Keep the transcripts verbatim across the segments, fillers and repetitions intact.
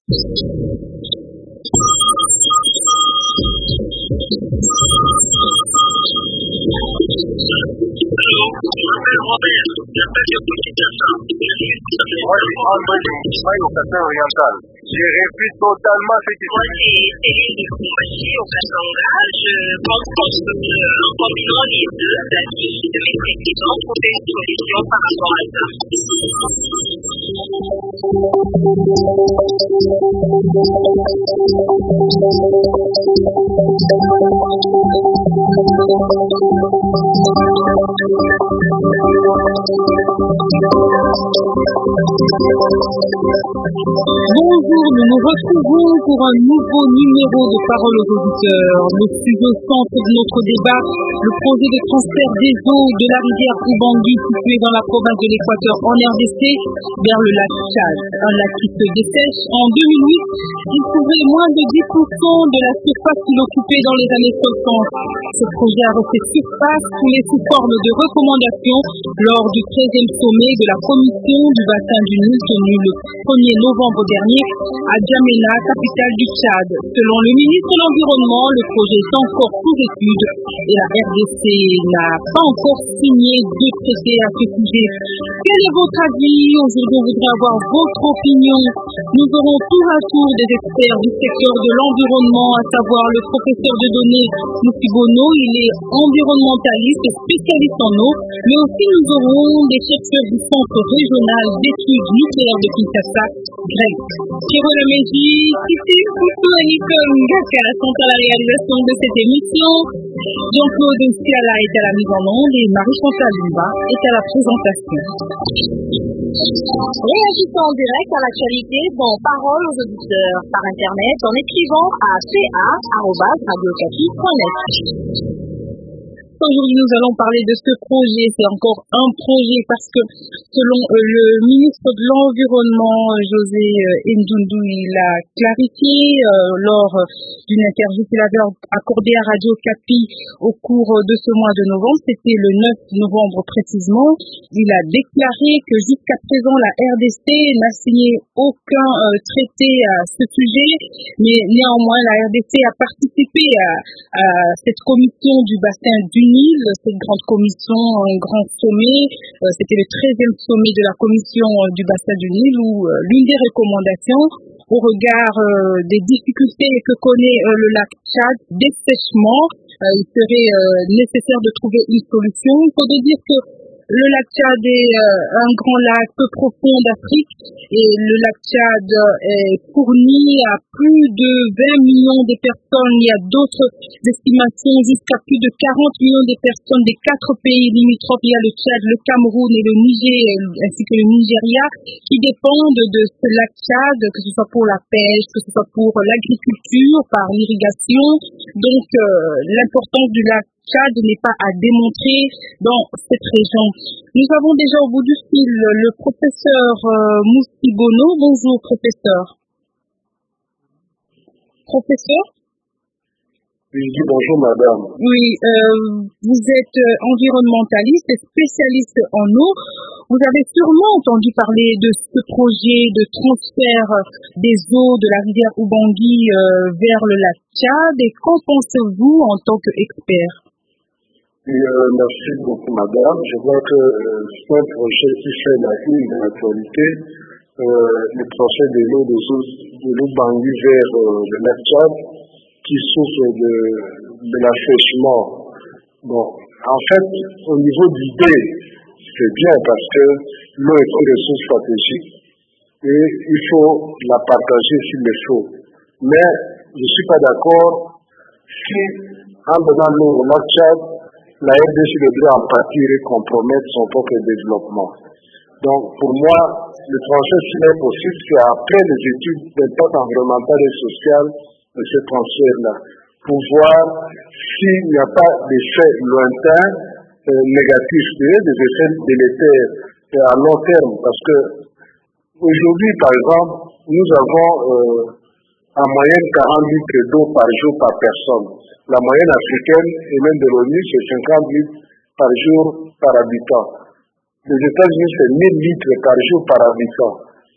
J'ai réfléchi totalement ce qui Moi, c'est Céline Koumbachi au Katanga. Je pense qu'on peut, en combinant les deux avis de mes précédents, trouver une solution par rapport à ça. Bonjour, nous nous retrouvons pour un nouveau numéro de Parole aux auditeurs. Le sujet au centre de notre débat, le projet de transfert des eaux de la rivière Ubangui située dans la province de l'Équateur en R D C vers le lac Tchad. Un lac qui se dessèche. En deux mille huit, il couvrait moins de dix pour cent de la surface qu'il occupait dans les années soixante. Ce projet a refait surface sous les sous forme de recommandations lors du treizième sommet de la commission du bassin du Nil tenu le premier novembre dernier à Djamena, capitale du Tchad. Selon le ministre de l'Environnement, le projet est encore sous étude et la R D C n'a pas encore signé de traité à ce sujet. Quel est votre avis? Aujourd'hui, on voudrait avoir votre opinion. Nous aurons tour à tour des experts du secteur de l'environnement, à savoir le professeur de données Moussibono. Il est environnementaliste et spécialiste en eau, mais aussi nous aurons des chercheurs du Centre régional d'études nucléaires de Kinshasa, Greg. Pierrot Lameji, Titi, Poutou et Nicole Ngakara sont à la réalisation de cette émission. Jean-Claude Siala est à la mise en onde et Marie-Chantal Lumba est à la présentation. Réagissons en direct à l'actualité dans Parole aux auditeurs par Internet en écrivant à c a arobase radio okapi point net. Aujourd'hui, nous allons parler de ce projet. C'est encore un projet parce que selon euh, le ministre de l'Environnement, José euh, Ndundu, il a clarifié euh, lors euh, d'une interview qu'il avait accordée à Radio Okapi au cours de ce mois de novembre. C'était le neuf novembre précisément. Il a déclaré que jusqu'à présent, la R D C n'a signé aucun euh, traité à ce sujet, mais néanmoins, la R D C a participé à, à cette commission du bassin du Nil, cette grande commission, un grand sommet. Euh, c'était le treizième sommet de la commission euh, du bassin du Nil où euh, l'une des recommandations au regard euh, des difficultés que connaît euh, le lac Tchad, dessèchement, euh, il serait euh, nécessaire de trouver une solution. Il faut dire que le lac Tchad est euh, un grand lac peu profond d'Afrique et le lac Tchad est fourni à plus de vingt millions de personnes. Il y a d'autres estimations jusqu'à plus de quarante millions de personnes des quatre pays limitrophes. Il y a le Tchad, le Cameroun et le Niger ainsi que le Nigeria qui dépendent de ce lac Tchad, que ce soit pour la pêche, que ce soit pour l'agriculture, par l'irrigation. Donc euh, l'importance du lac Tchad n'est pas à démontrer dans cette région. Nous avons déjà au bout du fil le professeur euh, Moussibono. Bonjour professeur. Professeur? Oui, bonjour madame. Oui, euh, vous êtes environnementaliste et spécialiste en eau. Vous avez sûrement entendu parler de ce projet de transfert des eaux de la rivière Ubangui euh, vers le lac Tchad. Et qu'en pensez-vous en tant qu'expert? Oui, euh, merci beaucoup madame. Je vois que euh, c'est un projet qui fait la une de l'actualité. Euh, le transfert de l'eau de, de l'Ubangui vers euh, le lac Tchad qui souffre de, de l'assèchement. Bon, en fait, au niveau de l'idée, c'est bien parce que l'eau est une ressource stratégique et il faut la partager s'il le faut. Mais je ne suis pas d'accord si, en donnant l'eau au lac Tchad, la R D C devrait en partir et compromettre son propre développement. Donc, pour moi, le transfert, s'il est possible, c'est après les études d'impact environnemental et social de ce transfert-là, pour voir s'il n'y a pas d'effets lointains euh, négatifs, des effets délétères euh, à long terme. Parce que aujourd'hui, par exemple, nous avons euh, en moyenne quarante litres d'eau par jour par personne. La moyenne africaine et même de l'ONU, c'est cinquante litres par jour par habitant. Les États-Unis, c'est mille litres par jour par habitant.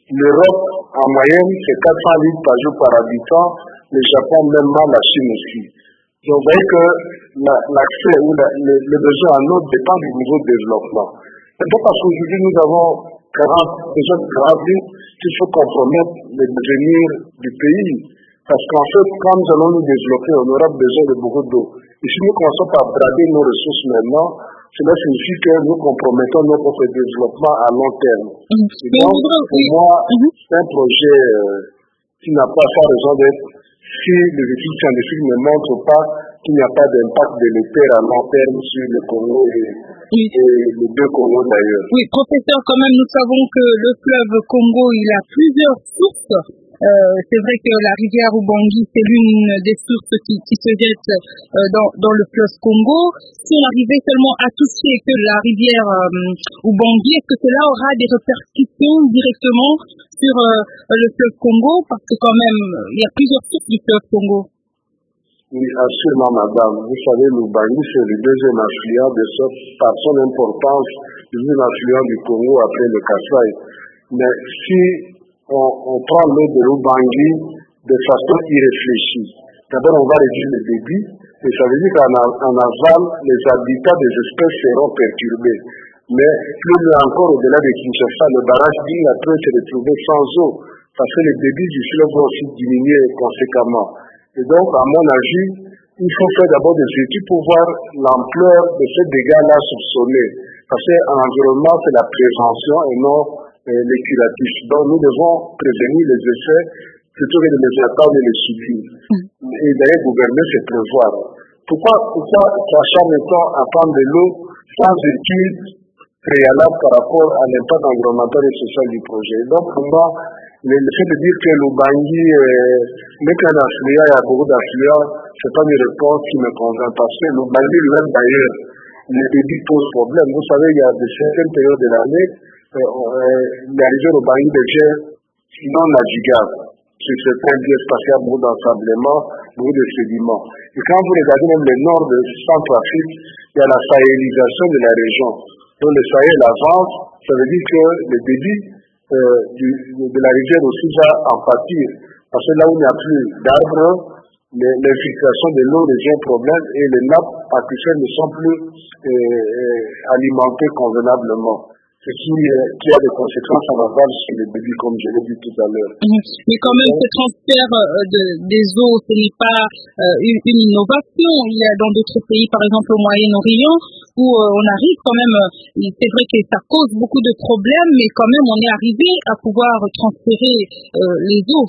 L'Europe, en moyenne, c'est quatre cents litres par jour par habitant. Le Japon, même mal, la Chine aussi. Donc, vous voyez que la, l'accès ou la, le, le besoin en eau dépend du niveau de développement. C'est pas parce qu'aujourd'hui nous avons quarante, déjà quarante litres qu'il faut compromettre le devenir du pays. Parce qu'en fait, quand nous allons nous développer, on aura besoin de beaucoup d'eau. Et si nous commençons par brader nos ressources maintenant, cela signifie que nous compromettons notre développement à long terme. Mmh. Et donc, pour moi, mmh. c'est un projet euh, qui n'a pas sa raison d'être si les études scientifiques ne montrent pas qu'il n'y a pas d'impact délétère à long terme sur le Congo et, oui. et les deux Congos d'ailleurs. Oui, professeur, quand même, nous savons que le fleuve Congo, il a plusieurs sources. Euh, c'est vrai que la rivière Ubangi, c'est l'une des sources qui, qui se jette euh, dans, dans le fleuve Congo. Si on arrivait seulement à toucher que la rivière euh, Ubangi, est-ce que cela aura des répercussions directement sur euh, le fleuve Congo? Parce que quand même, il y a plusieurs sources du fleuve Congo. Oui, absolument, madame. Vous savez, l'Ubangi, c'est le deuxième affluent de sorte, par son importance, le deuxième affluent du Congo après le Kassai. Mais si On, on prend l'eau de l'Ubangi de façon irréfléchie. D'abord, on va réduire le débit, et ça veut dire qu'en en aval, les habitats des espèces seront perturbés. Mais plus loin encore, au-delà de Kinshasa, le barrage d'Ila peut se retrouver sans eau, parce que les débits du fleuve vont aussi diminuer conséquemment. Et donc, à mon avis, il faut faire d'abord des études pour voir l'ampleur de ces dégâts-là soupçonnés. Parce qu'en environnement, c'est la prévention et non les curatifs. Donc nous devons prévenir les effets plutôt que de les attendre et les subir. Mm. Et d'ailleurs gouverner, c'est prévoir. Pourquoi, pourquoi s'acharne-t-on à prendre de l'eau sans étude préalable par rapport à l'impact environnemental et social du projet? Donc pour moi, le, le fait de dire que l'Ubangi n'est qu'un affluent, il y a beaucoup d'affluents, c'est pas une réponse qui me convainc parce que l'Ubangi lui-même d'ailleurs, les débits posent problème. Vous savez, il y a de certaines périodes de l'année, Euh, euh, la rivière Ubangi devient non navigable. Sur certains lieux parce qu'il y a beaucoup d'ensablement, beaucoup de sédiments. Et quand vous regardez même le nord de Centrafrique, il y a la sahélisation de la région. Donc le Sahel avance, ça veut dire que le débit euh, du, de la rivière aussi va en pâtir. Parce que là où il n'y a plus d'arbres, l'infiltration de l'eau devient un problème et les nappes aquifères ne sont plus euh, euh, alimentées convenablement. Ce qui, euh, qui a des conséquences en aval sur les débits, comme je l'ai dit tout à l'heure. Mmh. Mais quand même, ce transfert euh, de, des eaux, ce n'est pas euh, une, une innovation. Il y a dans d'autres pays, par exemple au Moyen-Orient, où euh, on arrive quand même, euh, c'est vrai que ça cause beaucoup de problèmes, mais quand même on est arrivé à pouvoir transférer euh, les eaux.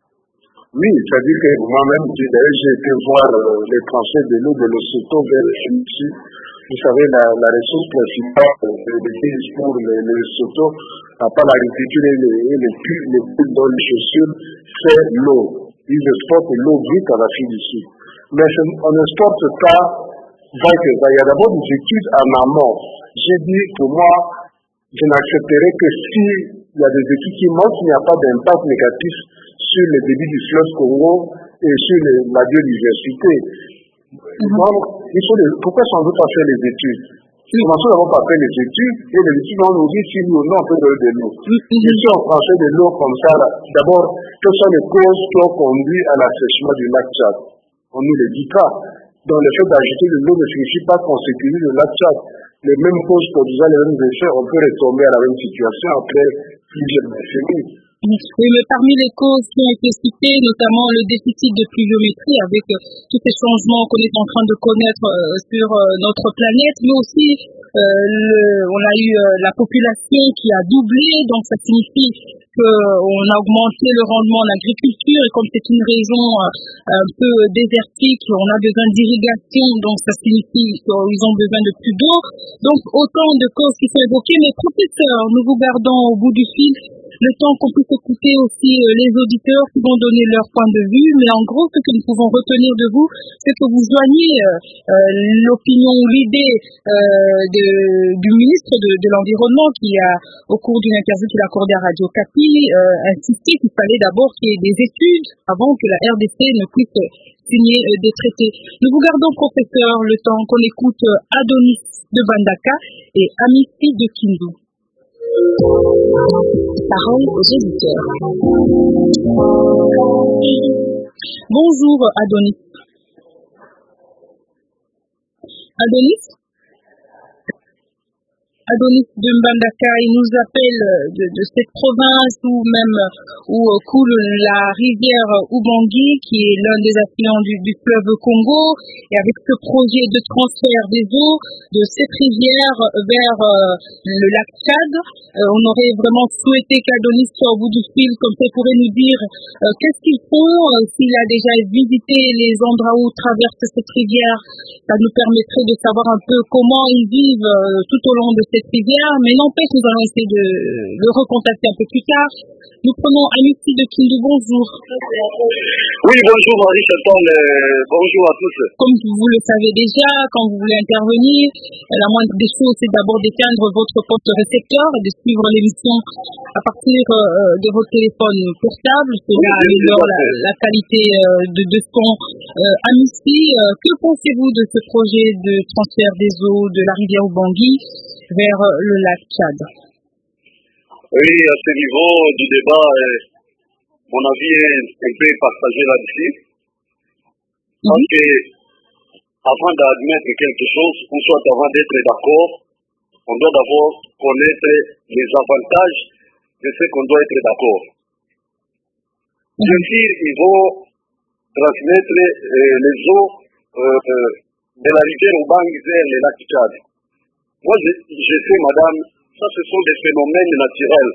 Oui, c'est-à-dire que moi-même, j'ai été voir euh, les transferts de l'eau de l'Ossoto vers le Chimichi. Vous savez, la, la ressource principale des pays pour les, les Lesotho, à part l'agriculture et les, et les puits, les puits dans les chaussures, c'est l'eau. Ils exportent l'eau vite à l'Afrique du Sud. Mais on n'exporte pas vague et vague. Il y a d'abord des études en amont. J'ai dit, pour moi, je n'accepterai que s'il y a des études qui montrent qu'il n'y a pas d'impact négatif sur le débit du fleuve Congo et sur les, la biodiversité. Mm-hmm. Donc, il faut les, pourquoi sans doute pas faire les études? Commençons d'abord par faire les études, et les études vont nous dire si nous ou non on peut donner de l'eau. Mm-hmm. Et si on transfère de l'eau comme ça, là, d'abord, quelles sont les causes qui ont conduit à l'assèchement du lac Tchad? On ne le dit pas. Donc, le fait d'ajouter de l'eau ne signifie pas qu'on sécurise le lac Tchad. Les mêmes causes produisant les mêmes effets, on peut retomber à la même situation après plusieurs décennies. Oui, mais parmi les causes qui ont été citées, notamment le déficit de pluviométrie avec euh, tous ces changements qu'on est en train de connaître euh, sur euh, notre planète, mais aussi euh, le, on a eu euh, la population qui a doublé, donc ça signifie qu'on a augmenté le rendement de l'agriculture et comme c'est une région euh, un peu désertique, on a besoin d'irrigation, donc ça signifie qu'ils ont besoin de plus d'eau. Donc autant de causes qui sont évoquées, mais professeur, nous vous gardons au bout du fil. Le temps qu'on puisse écouter aussi euh, les auditeurs qui vont donner leur point de vue, mais en gros, ce que nous pouvons retenir de vous, c'est que vous joignez euh, euh, l'opinion ou l'idée euh, de, du ministre de, de l'Environnement qui a, au cours d'une interview qu'il a accordée à Radio Kapi, euh, insisté qu'il fallait d'abord qu'il y ait des études avant que la R D C ne puisse signer euh, des traités. Nous vous gardons, professeur, le temps qu'on écoute euh, Adonis de Bandaka et Amici de Kindu. Parole aux auditeurs. Bonjour Adonis. Adonis Adonis de Mbandaka, il nous appelle de, de cette province où même où coule la rivière Ubangi, qui est l'un des affluents du, du fleuve Congo. Et avec ce projet de transfert des eaux de cette rivière vers euh, le lac Tchad, euh, on aurait vraiment souhaité qu'Adonis soit au bout du fil, comme ça il pourrait nous dire euh, qu'est-ce qu'ils font, euh, s'il a déjà visité les endroits où traverse cette rivière. Ça nous permettrait de savoir un peu comment ils vivent euh, tout au long de cette rivière, mais n'empêche, nous allons essayer de le recontacter un peu plus tard. Nous prenons Amici de Kindu, bonjour. Oui, bonjour Marie Chantal, euh, bonjour à tous. Comme vous le savez déjà, quand vous voulez intervenir, la moindre des choses, c'est d'abord d'éteindre votre poste récepteur et de suivre l'émission à partir euh, de votre téléphone portable. Cela améliore la, la qualité euh, de, de son. Euh, Amici, euh, que pensez-vous de ce projet de transfert des eaux de la rivière Ubangi vers euh, le lac Tchad? Oui, à ce niveau du débat, euh, mon avis est un peu partagé là-dessus. Mm-hmm. Parce que, avant d'admettre quelque chose, ou soit avant d'être d'accord, on doit d'abord connaître les avantages de ce qu'on doit être d'accord. Mm-hmm. Bien sûr, il faut transmettre euh, les eaux euh, euh, de la rivière Ubangi vers le lac Tchad. Moi, je, je sais, madame, ça, ce sont des phénomènes naturels.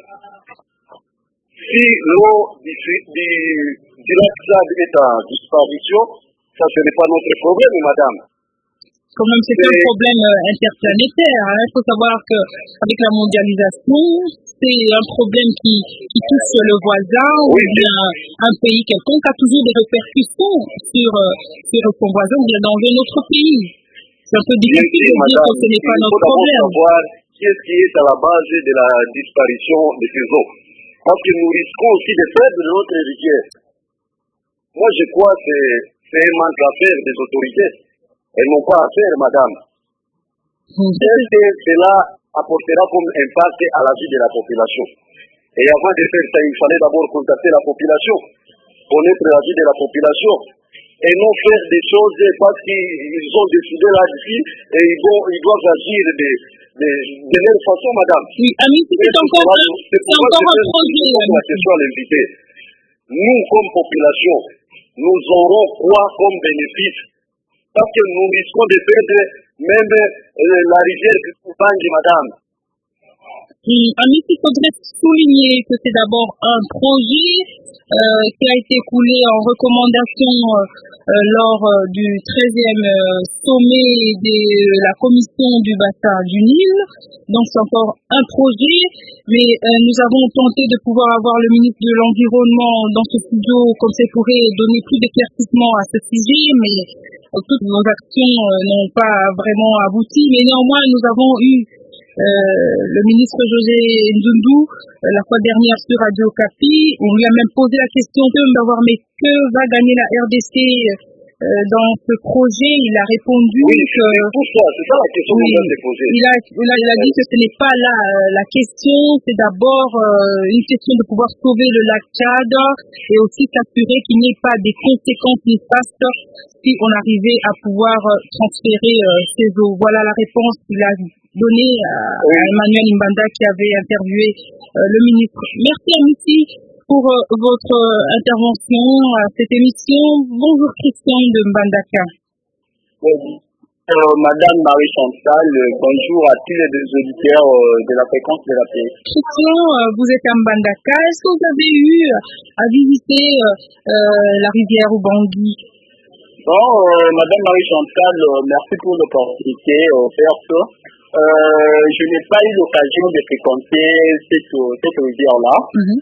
Si l'eau du, du, du lac Tchad est en disparition, ça, ce n'est pas notre problème, madame. Quand même, c'est un problème interplanétaire. Il hein. faut savoir qu'avec la mondialisation, c'est un problème qui, qui touche le voisin oui, ou bien un pays quelconque a toujours des répercussions sur, sur son voisin ou bien dans un autre pays. C'est un peu difficile de dire que ce n'est pas notre problème. Qu'est-ce qui est à la base de la disparition de ces eaux? Parce que nous risquons aussi de perdre notre rivière. Moi, je crois que c'est un manque à faire des autorités. Elles n'ont pas à faire, madame. Mmh. Qu'est-ce que cela apportera comme impact à la vie de la population? Et avant de faire ça, il fallait d'abord contacter la population, connaître la vie de la population, et non faire des choses parce qu'ils ont décidé là-dessus et ils, vont, ils doivent agir de, de, de leur façon, madame. Oui, ami, c'est encore, un, c'est encore un projet. La question à l'invité. Nous, comme population, nous aurons quoi comme bénéfice? Parce que nous risquons de perdre même euh, la rivière de Ubangi, madame. Oui, ami, il faudrait souligner que c'est d'abord un projet euh, qui a été coulé en recommandation euh, lors euh, du treizième euh, sommet de la commission du bassin du Nil. Donc c'est encore un projet, mais euh, nous avons tenté de pouvoir avoir le ministre de l'Environnement dans ce studio, comme ça pourrait donner plus d'éclaircissement à ce sujet, mais euh, toutes nos actions euh, n'ont pas vraiment abouti. Mais néanmoins, nous avons eu Euh, le ministre José Ndundu, euh, la fois dernière sur Radio Okapi, on lui a même posé la question de savoir mais que va gagner la R D C euh, dans ce projet. Il a répondu oui, que pourquoi c'est ça la question oui, qu'on a posée. Il a, il a, il a dit que ce n'est pas là la question, c'est d'abord euh, une question de pouvoir sauver le lac Tchad et aussi s'assurer qu'il n'y ait pas des conséquences néfastes si on arrivait à pouvoir transférer euh, ces eaux. Voilà la réponse qu'il a donné à, oui. à Emmanuel Mbanda qui avait interviewé euh, le ministre. Merci Amici pour euh, votre euh, intervention à cette émission. Bonjour Christian de Mbandaka. Oui. Euh, Madame Marie Chantal, euh, bonjour à tous les deux auditeurs euh, de la fréquence de la paix. Christian, euh, vous êtes à Mbandaka. Est-ce que vous avez eu à visiter euh, la rivière Ubangi? Bon, euh, Madame Marie Chantal, euh, merci pour l'opportunité offerte. Euh, je n'ai pas eu l'occasion de fréquenter cette, cette rivière-là. Mm-hmm.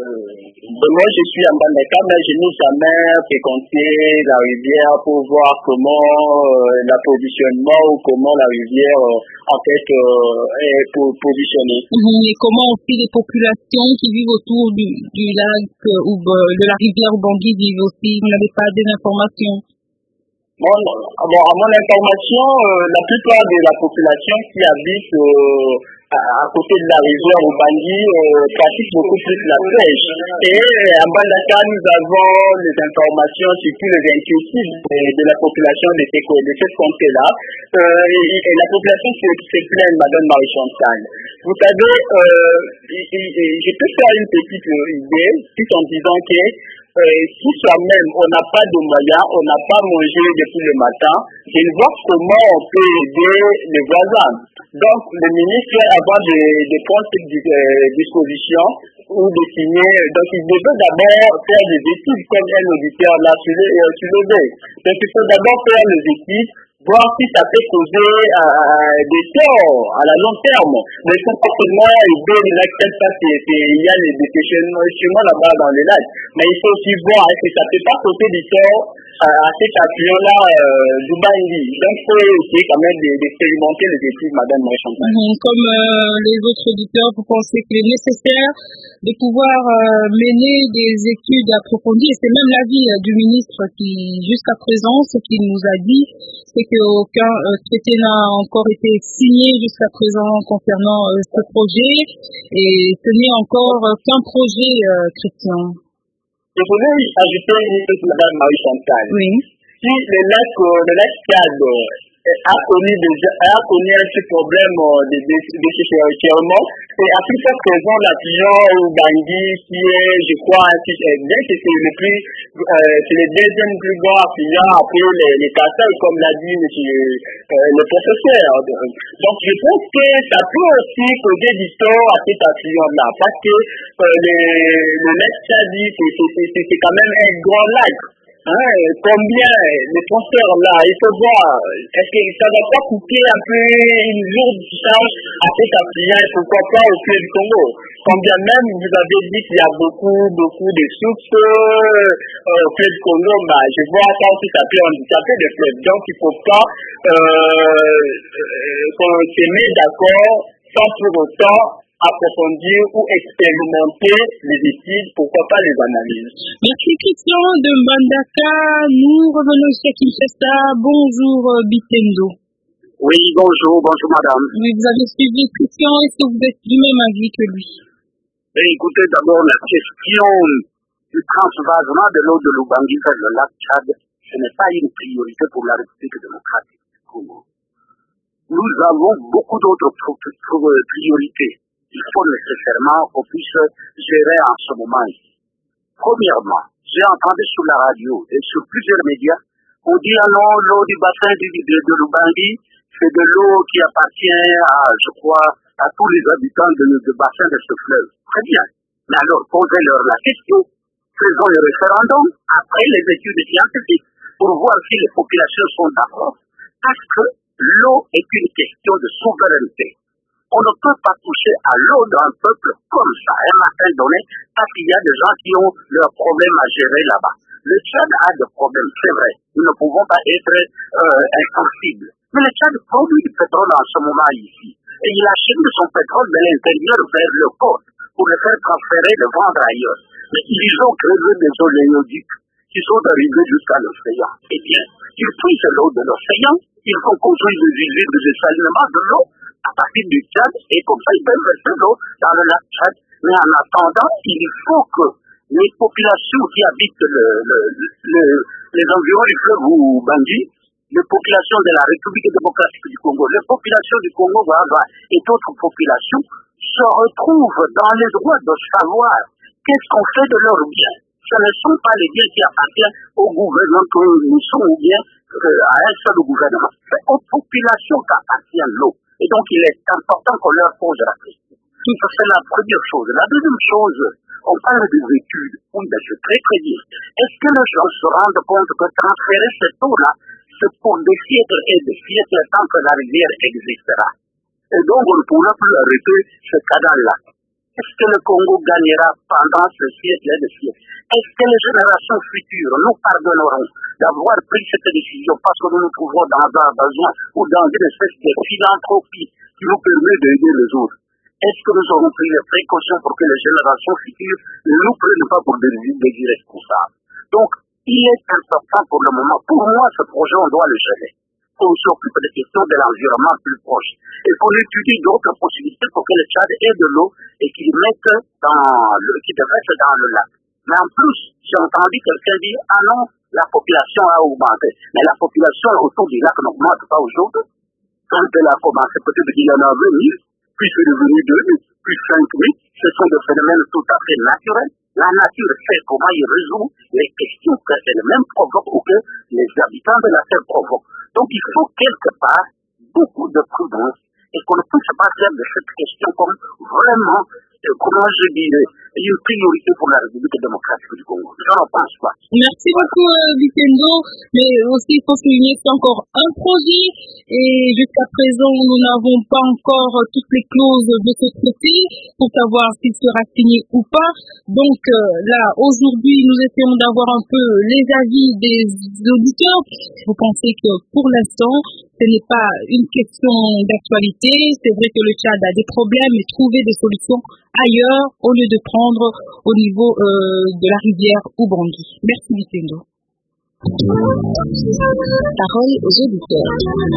Euh, moi, je suis à Mbandaka, mais je n'ai jamais fréquenté la rivière pour voir comment euh, l'approvisionnement ou comment la rivière euh, en fait euh, est positionnée. Mm-hmm. Et comment aussi les populations qui vivent autour du, du lac euh, ou de la rivière Ubangi vivent aussi? Vous n'avez pas des informations? Bon, bon, à mon information, euh, la plupart de la population qui habite euh, à côté de la rivière au Bangui, euh, pratique beaucoup plus la pêche. Et à Mbandaka, nous avons les informations, surtout les inquiétudes de, de la population de, ces, de cette comté-là. Euh, et, et la population se, se plaint, Madame Marie-Chantal. Vous savez, euh, et, et, et, je peux faire une petite idée, tout en disant que euh, si soi-même on n'a pas de moyens, on n'a pas mangé depuis le matin, je ne vois comment on peut aider les voisins. Donc, le ministre, avant de, de prendre cette euh, disposition ou de signer, donc il devait d'abord faire des études comme un auditeur l'a soulevé. Donc, il faut d'abord faire les études, voir si ça peut causer euh, des torts à la long terme. Mais il faut pas seulement aider les lacs, parce qu'il y a des déchets là-bas dans les lacs. Mais il faut aussi voir est-ce que ça ne peut pas causer des torts à cet affluent-là euh, du Bangui. Donc, il faut essayer quand même d'expérimenter les études, Madame Marie-Chantal. Mmh, comme euh, les autres auditeurs, vous pensez qu'il est nécessaire de pouvoir euh, mener des études approfondies, et c'est même l'avis euh, du ministre qui, jusqu'à présent, ce qu'il nous a dit, c'est qu'aucun euh, traité n'a encore été signé jusqu'à présent concernant euh, ce projet, et ce n'est encore euh, qu'un projet, euh, Christian. Je voulais ajouter une chose, Madame Marie-Chantal. Oui. Si le lac, le lac Tchad a connu déjà, a connu un petit problème de déchirement, c'est à plus forte raison l'affluent au Bangui qui est, je crois, bien que c'est le plus, euh, c'est le deuxième plus grand affluent après les, les Kassai, comme l'a dit monsieur, euh, le professeur. Donc je pense que ça peut aussi causer du tort à cet affluent-là, parce que euh, le, le lac Tchad, c'est quand même un grand lac. Hein, combien les transferts là, il faut voir, est-ce que ça ne va pas coûter un peu une lourde charge à cet affluent, pourquoi pas au Fleuve du Congo? Combien même vous avez dit qu'il y a beaucoup, beaucoup de sources euh, au Fleuve du Congo, bah, je vois ça aussi, ça peut handicaper le fleuve. Donc il ne faut pas euh, qu'on se mette d'accord sans pour autant approfondir ou expérimenter les études, pourquoi pas les analyses. Merci Christian de Mbandaka. Nous revenons ici à Kinshasa. Bonjour Bitendo. Oui, bonjour, bonjour madame. Oui, vous avez suivi Christian, est-ce que vous êtes du même avis que lui? Et écoutez, d'abord la question du transvasement de l'eau de l'Ubangi vers le lac Tchad, ce n'est pas une priorité pour la République démocratique du Congo. Nous avons beaucoup d'autres priorités. Il faut nécessairement qu'on puisse gérer en ce moment ici. Premièrement, j'ai entendu sur la radio et sur plusieurs médias, on dit ah non, l'eau du bassin de, de, de l'Ubangi, c'est de l'eau qui appartient à, je crois, à tous les habitants de, de bassin de ce fleuve. Très bien. Mais alors, posez-leur la question, faisons le référendum après les études scientifiques pour voir si les populations sont d'accord. Parce que l'eau est une question de souveraineté. On ne peut pas toucher à l'eau d'un peuple comme ça, un matin donné, parce qu'il y a des gens qui ont leurs problèmes à gérer là-bas. Le Tchad a des problèmes, c'est vrai. Nous ne pouvons pas être euh, insensibles. Mais le Tchad produit du pétrole en ce moment ici. Et il achète son pétrole de l'intérieur vers le côte pour le faire transférer, le vendre ailleurs. Mais ils ont créé des oléoducs qui sont arrivés jusqu'à l'océan. Eh bien, ils puissent l'eau de l'océan, ils vont construire des usines de dessalement de l'eau à partir du Tchad, et comme ça, ils peuvent verser l'eau dans le lac Tchad. Mais en attendant, il faut que les populations qui habitent le, le, le, les environs du fleuve Ubangi, les populations de la République démocratique du Congo, les populations du Congo et d'autres populations se retrouvent dans les droits de savoir qu'est-ce qu'on fait de leurs biens. Ce ne sont pas les biens qui appartiennent au gouvernement que nous sommes ou bien euh, à un seul gouvernement. C'est aux populations qu'appartient l'eau. Et donc, il est important qu'on leur pose la question. Ça, c'est la première chose. La deuxième chose, on parle des études. Oui, ben, c'est très, très bien. Est-ce que les gens se rendent compte que transférer cette eau-là, c'est pour des siècles et des siècles tant que la rivière existera? Et donc, on ne pourra plus arrêter ce canal-là. Est-ce que le Congo gagnera pendant ce siècle et des siècles? Est-ce que les générations futures nous pardonneront d'avoir pris cette décision parce que nous nous trouvons dans un besoin ou dans une espèce de philanthropie qui nous permet d'aider les autres? Est-ce que nous aurons pris les précautions pour que les générations futures ne nous prennent pas pour des, des irresponsables? Donc, il est important pour le moment. Pour moi, ce projet, on doit le gérer. qu'on s'occupe des questions de l'environnement plus proche et qu'on étudie d'autres possibilités pour que le Tchad ait de l'eau et qu'il mette dans le, qu'il reste dans le lac. Mais en plus, j'ai entendu quelqu'un dire, ah non, la population a augmenté. Mais la population autour du lac n'augmente pas aujourd'hui. Quand elle a commencé, peut-être qu'il y en avait mille, puis c'est devenu deux mille, puis cinq mille. Ce sont des phénomènes tout à fait naturels. La nature sait comment il résout les questions qu'elle-même provoque ou que les habitants de la Terre provoquent. Donc il faut quelque part beaucoup de prudence et qu'on ne puisse pas faire de cette question comme vraiment, euh, comment je dirais, une priorité pour la République démocratique du Congo. Je n'en pense pas. Merci beaucoup, euh, Bitendo. Mais aussi, il faut souligner que c'est encore un projet et jusqu'à présent, nous n'avons pas encore toutes les clauses de ce traité pour savoir s'il sera signé ou pas. Donc euh, là, aujourd'hui, nous essayons d'avoir un peu les avis des auditeurs. Vous pensez que pour l'instant, ce n'est pas une question d'actualité. C'est vrai que le Tchad a des problèmes et trouver des solutions ailleurs au lieu de prendre au niveau euh, de la rivière Ubangi. Merci Bitendo. Parole aux auditeurs.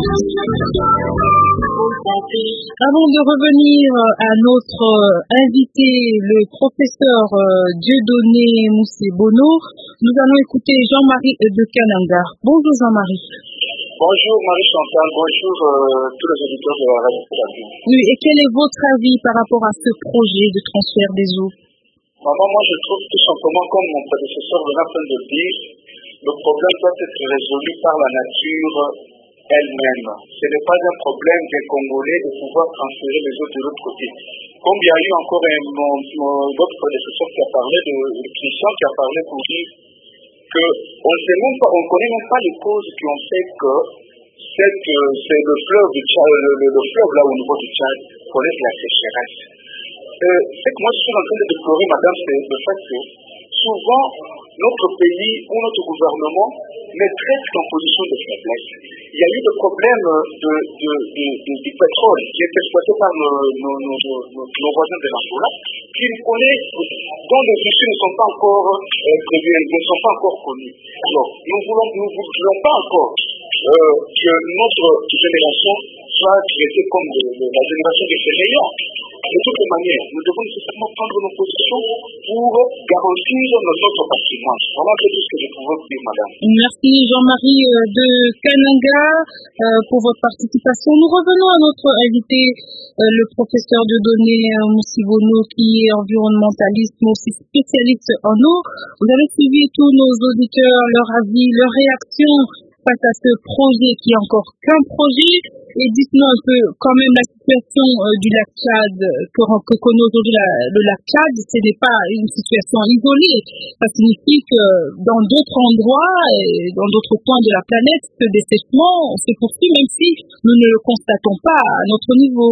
Avant de revenir à notre invité, le professeur Dieudonné Moussebono, nous allons écouter Jean-Marie de Kananga. Bonjour Jean-Marie. Bonjour Marie-Chantal, bonjour euh, tous les auditeurs de la radio. Oui, et quel est votre avis par rapport à ce projet de transfert des eaux? Maman, moi je trouve tout simplement, comme mon prédécesseur venait à peine de dire, le problème doit être résolu par la nature elle-même. Ce n'est pas un problème des Congolais de pouvoir transférer les eaux de l'autre côté. Comme il y a eu encore un, mon, mon, votre prédécesseur qui a parlé, de, de Christian qui a parlé pour dire que on ne sait même pas, on connaît même pas les causes qui ont fait que c'est que c'est le fleuve du Tchad, le, le, le fleuve là au niveau du Tchad connaît la sécheresse. Euh, c'est que moi je suis en train de déplorer, madame, c'est le fait que souvent notre pays ou notre gouvernement met presque en position de faiblesse. Il y a eu des problèmes de, de, de, de, de pétrole qui est exploité par nos, nos, nos, nos, nos voisins de l'Angola, qui connaît, dont les issues ne sont pas encore euh, prévues, ne sont pas encore connues. Alors, nous voulons, nous ne voulons pas encore euh, que notre génération soit traitée comme de, de la génération des fainéants. De toutes les manières, nous devons nécessairement prendre nos positions pour garantir notre patrimoine. Voilà tout ce que je pouvais vous dire, madame. Merci Jean-Marie de Kananga euh, pour votre participation. Nous revenons à notre invité, euh, le professeur Dieudonné Moussebono, qui est environnementaliste, mais aussi spécialiste en eau. Vous avez suivi tous nos auditeurs, leurs avis, leurs réactions face à ce projet qui est encore qu'un projet. Et dites-nous un peu quand même la situation euh, du lac Tchad, que, que connaît aujourd'hui la, le lac Tchad. Ce n'est pas une situation isolée. Ça signifie que dans d'autres endroits et dans d'autres points de la planète, ce dessèchement se poursuit, même si nous ne le constatons pas à notre niveau.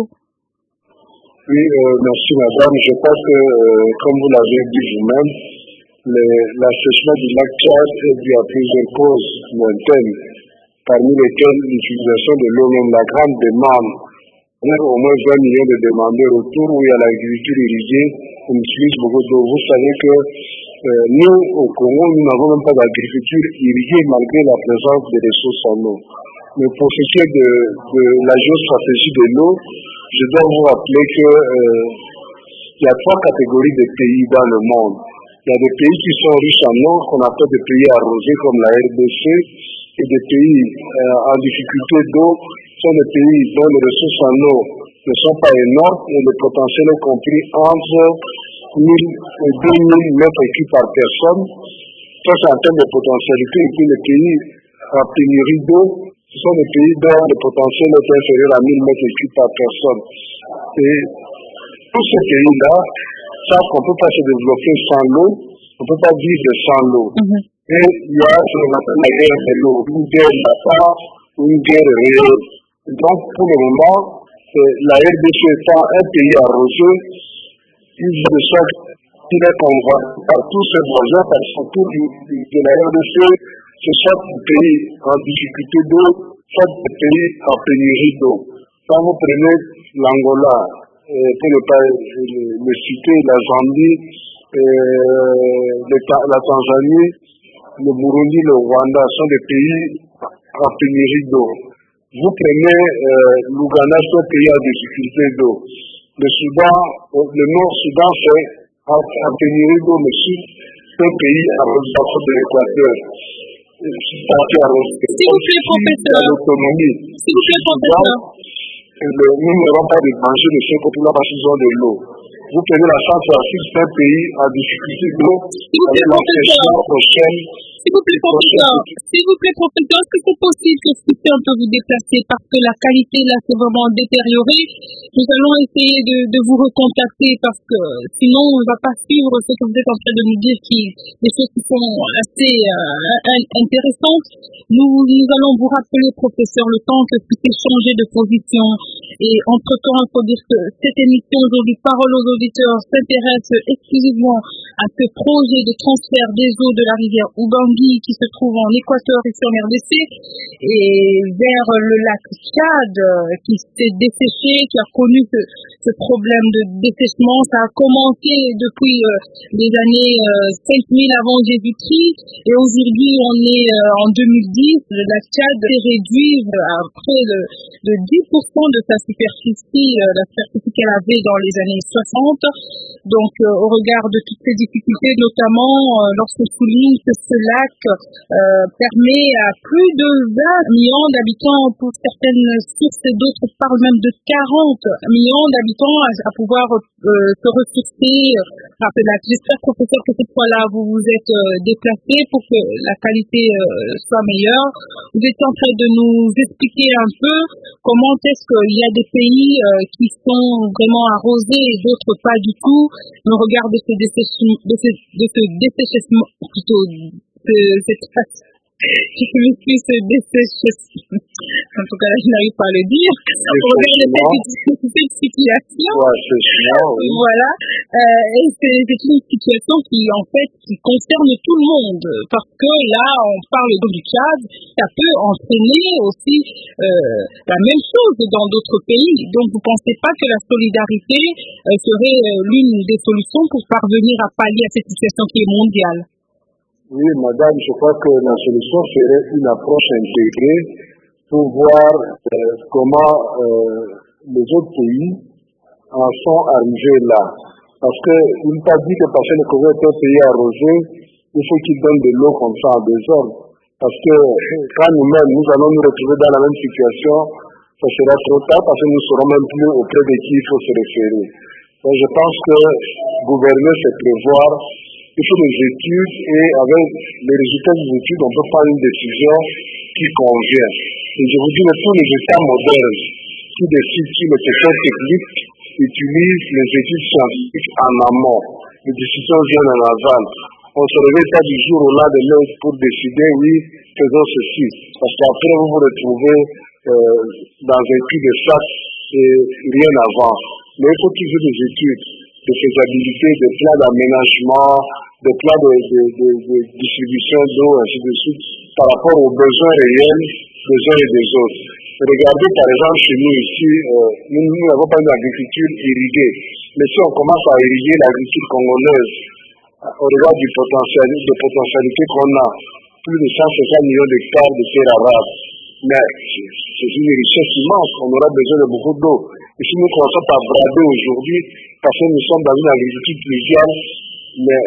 Oui, euh, merci madame. Je pense que, euh, comme vous l'avez dit vous-même, l'assèchement du lac Tchad est dû à plusieurs causes lointaines, parmi lesquelles l'utilisation de l'eau, même la grande demande. On a au moins vingt millions de demandeurs autour où il y a l'agriculture irriguée, on utilise beaucoup d'eau. Vous savez que euh, nous, au Congo, nous n'avons même pas d'agriculture irriguée malgré la présence des ressources en eau. Mais pour ce qui est de, de la géostratégie de l'eau, je dois vous rappeler que euh, il y a trois catégories de pays dans le monde. Il y a des pays qui sont riches en eau, qu'on appelle des pays arrosés comme la R D C, et des pays euh, en difficulté d'eau sont des pays dont les ressources en eau ne sont pas énormes et le potentiel est compris entre mille et deux mille mètres cubes par personne. Ça, c'est en termes de potentialité. Et puis les pays à pénurie d'eau, ce sont des pays dont le potentiel est inférieur à mille mètres cubes par personne. Et tous ces pays-là savent qu'on ne peut pas se développer sans l'eau, on ne peut pas vivre sans l'eau. Mm-hmm. Et il y a ce qu'on appelle la guerre de l'eau, une guerre d'attente, une guerre réelle. Donc, pour le moment, la R D C étant un pays arrosé, il de sorte qu'il est convoité par tous ses voisins, parce que tout de la R D C, ce sont des pays en difficulté d'eau, soit des pays en pénurie d'eau. Quand vous prenez l'Angola, euh, pour ne pas le, le citer, la Zambie, euh, le, la Tanzanie, le Burundi, le Rwanda sont des pays en pénurie d'eau. Vous prenez euh, l'Ouganda, c'est un pays à difficulté d'eau. Le Soudan, le Nord-Soudan, c'est à tenir d'eau, le Sud, c'est un pays à l'orientation de l'Équateur. S'il vous plaît, professeur. L'autonomie. S'il vous plaît, professeur. Nous n'aurons pas de danger de ce côté-là parce qu'ils ont de l'eau. Vous prenez la Centrafrique, c'est un pays à difficulté d'eau. S'il vous plaît, professeur. S'il vous plaît, professeur. S'il vous plaît, professeur, est-ce que c'est possible que ce un peu vous déplacer parce que la qualité là s'est vraiment détériorée? Nous allons essayer de, de vous recontacter parce que sinon on ne va pas suivre ce que vous êtes en train de nous dire, qui des choses qui sont assez euh, intéressantes. Nous, nous allons vous rappeler, professeur, le temps que vous puissiez changer de position. Et entre-temps, il faut dire que cette émission aujourd'hui, Parole aux auditeurs, s'intéresse exclusivement à ce projet de transfert des eaux de la rivière Ubangui qui se trouve en Équateur et sur R D C et vers le lac Tchad qui s'est desséché, qui a connu ce, ce problème de dessèchement. Ça a commencé depuis euh, les années euh, cinq mille avant Jésus-Christ et aujourd'hui on est euh, en deux mille dix. Le lac Tchad s'est réduit à près de, de dix pour cent de sa superficie, euh, la superficie qu'elle avait dans les années soixante. Donc euh, au regard de toutes ces difficultés, notamment euh, lorsqu'on souligne que ce lac euh, permet à plus de vingt millions d'habitants pour certaines sources et d'autres parlent même de quarante millions d'habitants à, à pouvoir euh, se ressourcer à ce lac. J'espère, professeur, que cette fois-là vous vous êtes euh, déplacé pour que la qualité euh, soit meilleure. Vous étiez en train de nous expliquer un peu comment est-ce qu'il y a des pays euh, qui sont vraiment arrosés et d'autres pas du tout. On regarde de ce dessèchement, de ce, de ce dessèchement, plutôt, de cette façon. Je m'excuse, ce dessèchement. En tout cas, là, je n'arrive pas à le dire. On regarde cette, cette situation. Ouais, voilà. Euh, et c'est, c'est une situation qui, en fait, qui concerne tout le monde. Parce que là, on parle du Tchad. Ça peut entraîner aussi euh, la même chose dans d'autres pays. Donc, vous ne pensez pas que la solidarité euh, serait euh, l'une des solutions pour parvenir à pallier à cette situation qui est mondiale? Oui, madame, je crois que la solution serait une approche intégrée pour voir euh, comment euh, les autres pays en sont arrivés là. Parce qu'il ne pas dit que parce que le Congo est un pays arrosé, il faut qu'il donne de l'eau comme ça en désordre. Parce que quand nous-mêmes, nous allons nous retrouver dans la même situation, ça sera trop tard parce que nous ne saurons même plus auprès de qui il faut se référer. Donc je pense que gouverner, c'est prévoir. Il faut des études et avec les résultats des études, on peut prendre une décision qui convient. Et je vous dis que tous les États modernes qui décident sur les questions techniques utilisent les études scientifiques en amont. Les décisions viennent en aval. On ne se réveille pas du jour au lendemain pour décider, oui, faisons ceci. Parce qu'après, vous vous retrouvez euh, dans un cul-de-sac et rien n'avance. Mais il faut toujours des études de faisabilité, des plans d'aménagement, des plans de, de, de, de distribution d'eau, ainsi de suite, par rapport aux besoins réels des uns et des autres. Regardez par exemple chez nous ici, euh, nous n'avons pas une agriculture irriguée, mais si on commence à irriguer l'agriculture congolaise, au regard du potentiel, de potentialité qu'on a, plus de cent cinquante millions d'hectares de terres arables, mais c'est une richesse immense, on aura besoin de beaucoup d'eau. Et si nous commençons à brader aujourd'hui, parce que nous sommes dans une agriculture pluviale, mais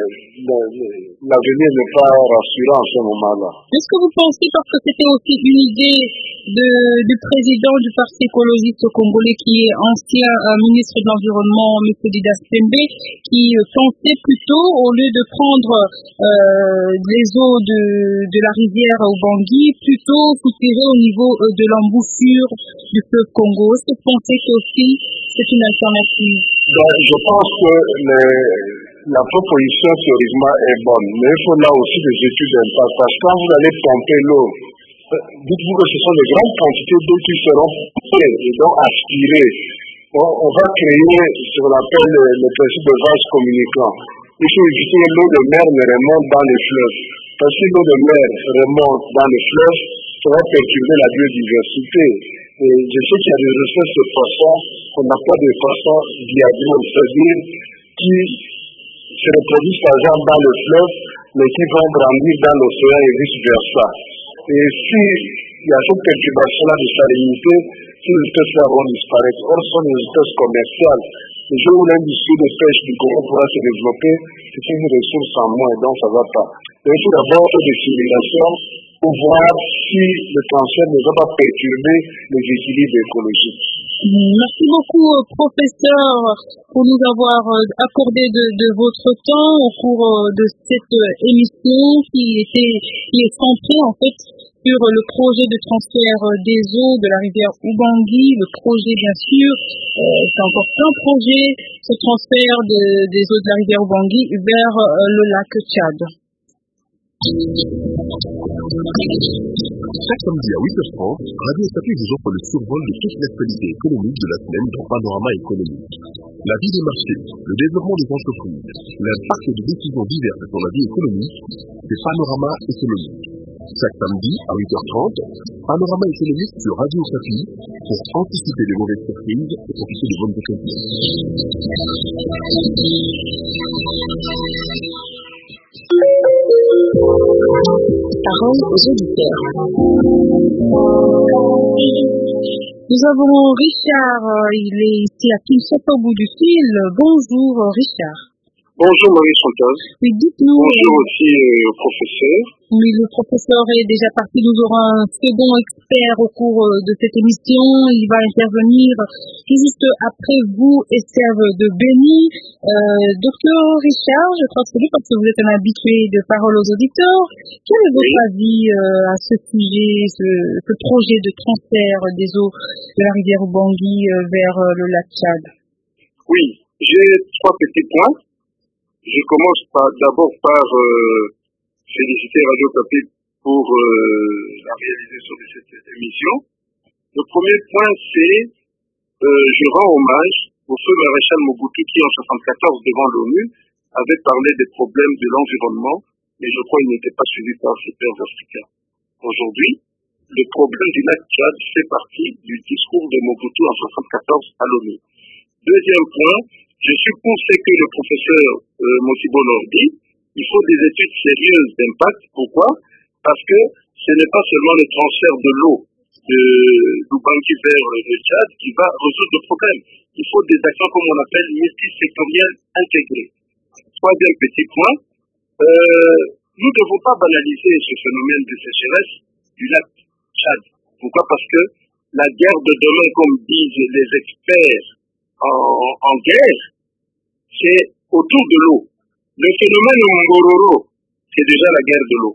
l'avenir n'est pas rassurant en ce moment-là. Est-ce que vous pensez, parce que c'était aussi une idée de, du président du Parti écologiste congolais, qui est ancien euh, ministre de l'Environnement, M. Didas Tembe, qui euh, pensait plutôt, au lieu de prendre euh, les eaux de, de la rivière Ubangui, plutôt soutirer au niveau euh, de l'embouchure du fleuve Congo? Est-ce que vous pensez que aussi c'est une alternative? Ben, je pense que les, la proposition théoriquement est bonne, mais il faut là aussi des études d'impact. Parce que quand vous allez pomper l'eau, dites-vous que ce sont de grandes quantités d'eau qui seront pompées et donc aspirées. On, on va créer ce qu'on appelle le, le principe de vase communicant. Il faut éviter que l'eau de mer ne remonte dans les fleuves. Parce que l'eau de mer remonte dans les fleuves, ça va perturber la biodiversité. Et je sais qu'il y a des espèces de poissons qu'on n'a pas de poissons diagonales, c'est-à-dire qui se reproduisent par exemple dans le fleuve, mais qui vont grandir dans l'océan et vice-versa. Et si il y a cette perturbation-là de salinité, ces espèces-là vont disparaître. Or, ce sont des espèces commerciales. Le jour où l'industrie de pêche du Congo pourra se développer, c'est une ressource en moins, donc ça ne va pas. Il faut d'abord faire des simulations pour voir si le transfert ne va pas perturber les équilibres écologiques. Merci beaucoup, professeur, pour nous avoir accordé de, de votre temps au cours de cette émission qui était, qui est centrée en fait sur le projet de transfert des eaux de la rivière Ubangui. Le projet, bien sûr, euh, c'est encore un projet, ce transfert de, des eaux de la rivière Ubangui vers euh, le lac Tchad. Chaque samedi à huit heures trente, Radio Okapi vous offre le survol de toute l'actualité économique de la semaine dans Panorama économique. La vie des marchés, le développement des entreprises, l'impact des décisions diverses sur la vie économique, c'est Panorama économique. Chaque samedi à huit heures trente, Panorama économique sur Radio Okapi pour anticiper les mauvaises surprises et profiter des bonnes occasions. Parole aux auditeurs. Nous avons Richard, il est ici à Kinshasa au bout du fil. Bonjour Richard. Bonjour Marie Chantal. Oui, dites-nous. Bonjour aussi euh, professeur. Oui, le professeur est déjà parti. Nous aurons un second expert au cours de cette émission. Il va intervenir juste après vous, Estève de Béni. Euh, docteur Richard, je crois que c'est lui parce que vous êtes un habitué de Parole aux auditeurs. Quel est votre oui. avis euh, à ce sujet, ce, ce projet de transfert des eaux de la rivière Ubangui euh, vers euh, le lac Tchad? Oui, j'ai trois petits points. Je commence par, d'abord par euh, féliciter Radio Okapi pour euh, la réalisation de cette émission. Le premier point, c'est euh, je rends hommage au feu maréchal Mobutu qui, en soixante-quatorze, devant l'ONU, avait parlé des problèmes de l'environnement, mais je crois qu'il n'était pas suivi par ses pairs africains. Aujourd'hui, le problème du lac Tchad fait partie du discours de Mobutu en soixante-quatorze à l'ONU. Deuxième point, je suppose que le professeur euh, Mosibo l'a dit, il faut des études sérieuses d'impact. Pourquoi? Parce que ce n'est pas seulement le transfert de l'eau de l'Ubangui vers le Tchad qui va résoudre le problème. Il faut des actions, comme on appelle, multisectorielles intégrées. Troisième petit point, euh, nous ne devons pas banaliser ce phénomène de sécheresse du lac Tchad. Pourquoi? Parce que la guerre de demain, comme disent les experts en, en guerre, c'est autour de l'eau. Le phénomène Ngororo, c'est déjà la guerre de l'eau.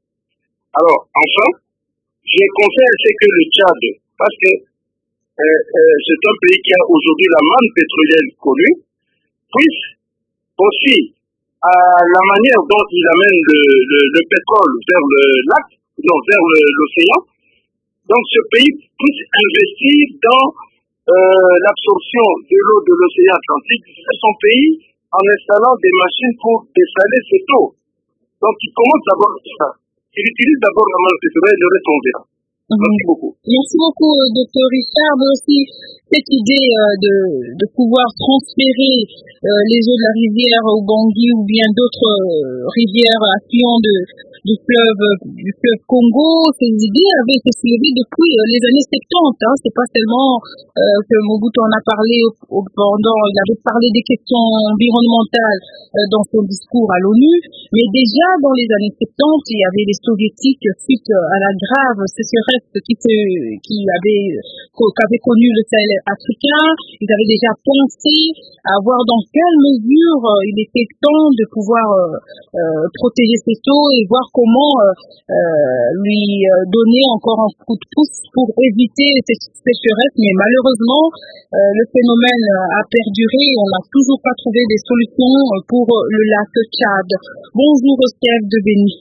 Alors, enfin, je conseille c'est que le Tchad, parce que euh, euh, c'est un pays qui a aujourd'hui la manne pétrolière connue, puisse aussi, à la manière dont il amène le, le, le pétrole vers le lac, non, vers l'océan, donc ce pays puisse investir dans euh, l'absorption de l'eau de l'océan Atlantique de son pays en installant des machines pour dessaler cette eau. Donc il commence d'abord ça. Il utilise d'abord la manne pétrolière et le reste on verra. Merci beaucoup. Merci beaucoup, docteur Richard. Mais aussi, cette idée euh, de, de pouvoir transférer euh, les eaux de la rivière Ubangui ou bien d'autres euh, rivières affluents de, du fleuve du fleuve Congo, ces idées avaient été soulevées depuis euh, les années soixante-dix. Hein. C'est pas seulement euh, que Mobutu en a parlé au, au, pendant, il avait parlé des questions environnementales euh, dans son discours à l'ONU, mais déjà dans les années soixante-dix, il y avait les soviétiques suite à la grave sécheresse qui, se, qui avait, qu'avait connu le Sahel africain. Ils avaient déjà pensé à voir dans quelle mesure euh, il était temps de pouvoir euh, euh, protéger cette eau et voir comment euh, euh, lui donner encore un coup de pouce pour éviter cette sécheresse. Mais malheureusement, euh, le phénomène a perduré et on n'a toujours pas trouvé des solutions pour le lac Tchad. Bonjour, Steve de Béni.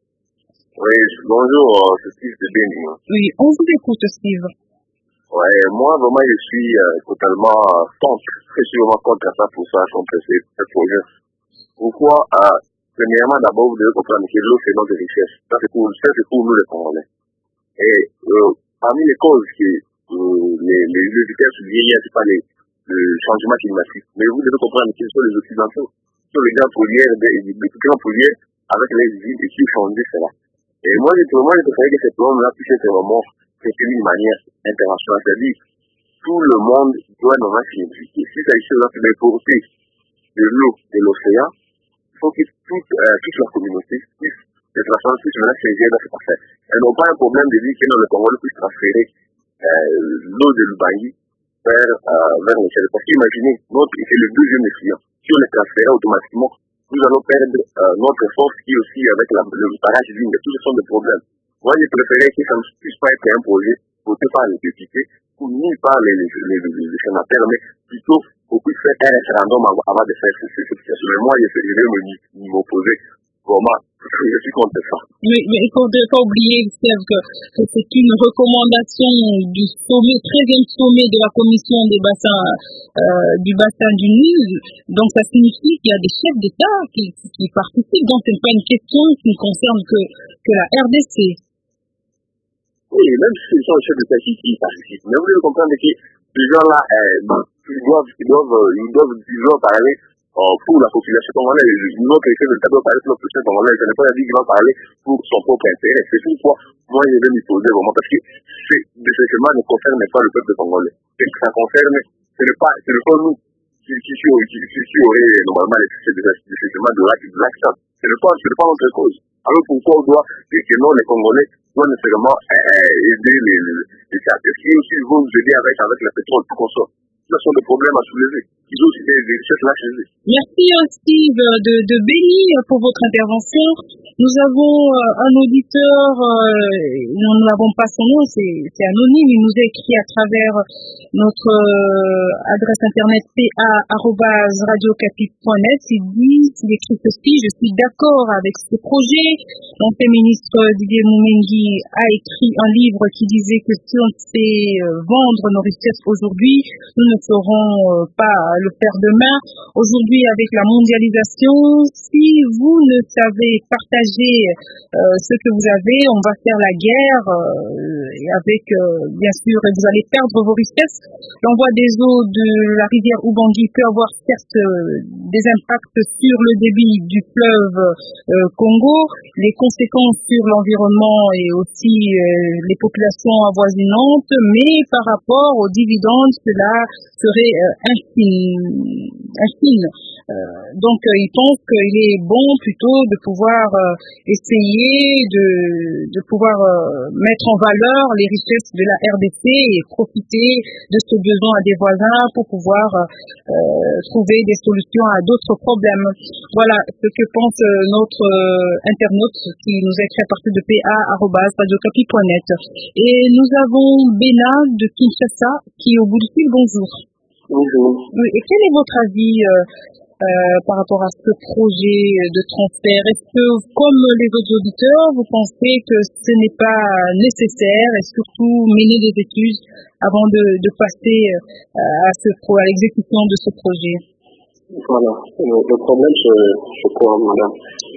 Oui, bonjour, c'est Steve de Béni. Oui, on vous écoute, Steve. Ouais, moi, vraiment, je suis euh, totalement euh, contre, très sûrement contre ça pour ça, contre ce, ce projet. Pourquoi euh, Premièrement, d'abord, vous devez comprendre que l'eau, c'est notre richesse. Ça, c'est pour, ça, c'est pour nous, les Congolais. Et euh, parmi les causes que euh, les, les, les vitesses vieillir, c'est pas les, le changement climatique. Mais vous devez comprendre qu'ils sont les Occidentaux. Ce sont les grands pollueurs, les grands pollueurs avec les villes qui font cela. Et moi, je moi, je préfère que ces problèmes-là puissent être vraiment traiter d'une manière internationale. C'est-à-dire, tout le monde doit normalement s'impliquer. Si ça ici, on va porter de l'eau de l'océan, il faut que toute, euh, toute la communauté puisse, les transferts puissent maintenant s'aider dans cette affaire. Elles n'ont pas un problème de dire que dans le Congo, on puisse transférer euh, l'eau de l'Ubangi vers, euh, vers le ciel. Parce qu'imaginez, notre, c'est le deuxième effluent. Si on le transfère automatiquement, nous allons perdre euh, notre force qui aussi avec la, le barrage ligne. Tous ce sont des problèmes. Moi, je préférais que ça ne puisse pas être un projet porté par les députés ou ni par les, les, les, les, les sénateurs, mais plutôt qu'on puisse faire un référendum avant, avant de faire cette situation. Mais moi, je vais m'opposer. Comment je suis contre ça. Mais, mais il ne faut pas oublier, Serge, que, que c'est une recommandation du sommet, treizième sommet de la commission des bassins, euh, du bassin du Nil. Donc ça signifie qu'il y a des chefs d'État qui, qui participent. Donc ce n'est pas une question qui ne concerne que, que la R D C. Oui, même si ce sont les chefs d'État qui, qui participent. Mais vous devez comprendre que ces gens-là, euh, ils doivent, ils doivent, ils doivent, ils doivent parler euh, pour la population congolaise. Notre chef d'État doit parler pour la population congolaise. Ce n'est pas dire qu'il va parler pour son propre intérêt. C'est pourquoi moi je vais m'y poser vraiment, parce que ce chemin ne concerne pas le peuple congolais. Et que ça concerne, ce n'est pas, ce n'est pas nous qui, qui, qui, qui, qui, qui auraient normalement les chemins de l'action. Ce n'est pas, ce n'est pas notre cause. Alors pourquoi on doit dire que non, les Congolais doivent nécessairement euh, aider les, les, les charters qui aussi vont nous aider avec, avec le pétrole tout consort. Ce sont des problèmes à soulever. Ils ont aussi des, des richesses là chez eux. Merci Steve de, de Béni pour votre intervention. Nous avons euh, un auditeur, euh, nous n'avons pas son nom, c'est, c'est anonyme, il nous a écrit à travers notre euh, adresse internet p a arobase radio okapi point net. Il dit, il écrit ceci: je suis d'accord avec ce projet. L'ancien ministre Didier Moumengi a écrit un livre qui disait que si on sait vendre nos richesses aujourd'hui, nous ne saurons pas le faire demain. Aujourd'hui, avec la mondialisation, si vous ne savez partager euh, ce que vous avez, on va faire la guerre euh, et avec, euh, bien sûr, vous allez perdre vos richesses. L'envoi des eaux de la rivière Ubangi peut avoir certes euh, des impacts sur le débit du fleuve euh, Congo, les conséquences sur l'environnement et aussi euh, les populations avoisinantes, mais par rapport aux dividendes, cela serait euh, infime. infime. Euh, donc euh, il pense qu'il est bon plutôt de pouvoir euh, essayer de, de pouvoir euh, mettre en valeur les richesses de la R D C et profiter de ce besoin à des voisins pour pouvoir euh, trouver des solutions à d'autres problèmes. Voilà ce que pense euh, notre euh, internaute qui nous a écrit à partir de p a arobase radio okapi point net. Et nous avons Béna de Kinshasa qui est au bout du fil. Bonjour. Bonjour. Oui, et quel est votre avis euh, euh, par rapport à ce projet de transfert? Est-ce que, comme les autres auditeurs, vous pensez que ce n'est pas nécessaire et surtout mener des études avant de, de passer euh, à, ce pro, à l'exécution de ce projet? Voilà. Le, le problème, c'est, c'est quoi, madame?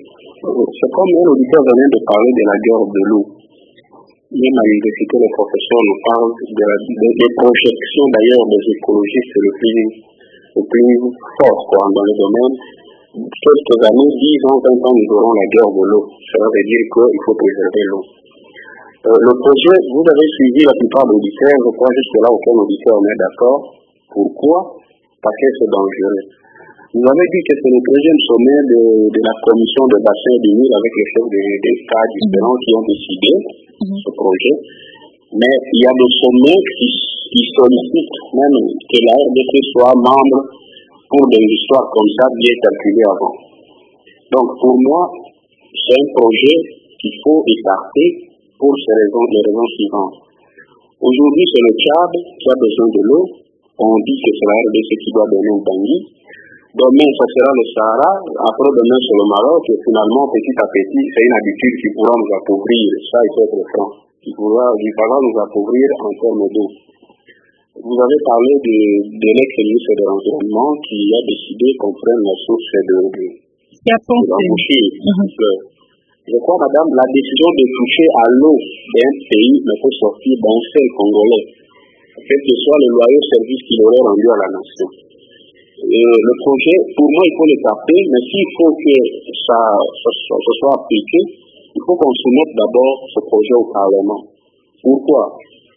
C'est comme un auditeur venait de parler de la guerre de l'eau. Même à l'université, les professeurs nous parlent de la, de, des projections d'ailleurs des écologistes le plus, le plus fort quoi, dans le domaine. Quelques années, dix ans, vingt ans, nous aurons la guerre de l'eau. Ça veut dire qu'il faut préserver l'eau. Euh, le projet, vous avez suivi la plupart d'auditeurs, je crois jusque-là aucun auditeur en est d'accord. Pourquoi? Parce que c'est dangereux. Vous avez dit que c'est le deuxième sommet de, de la commission de bassin du Nil avec les chefs d'État différents qui ont décidé mm-hmm. ce projet. Mais il y a des sommets qui, qui sollicitent même que la R D C soit membre pour des histoires comme ça bien calculées avant. Donc pour moi, c'est un projet qu'il faut écarter pour ces raisons, les raisons suivantes. Aujourd'hui, c'est le Tchad qui a besoin de l'eau. On dit que c'est la R D C qui doit donner au Bangui. Demain, ça sera le Sahara, après demain, c'est le Maroc, et finalement, petit à petit, c'est une habitude qui pourra nous appauvrir, ça, il faut être franc, qui pourra, qui pourra nous appauvrir en termes d'eau. Vous avez parlé de, de l'ex-ministre de l'Environnement qui a décidé qu'on prenne la source de, de, de l'embouchure. Mm-hmm. Je crois, madame, la décision de toucher à l'eau d'un pays ne peut sortir d'un seul Congolais, quel que soit le loyal service qu'il aurait rendu à la nation. Euh, le projet, pour moi, il faut le taper, mais s'il faut que ça, ça, ça, ça soit appliqué, il faut qu'on soumette d'abord ce projet au Parlement. Pourquoi?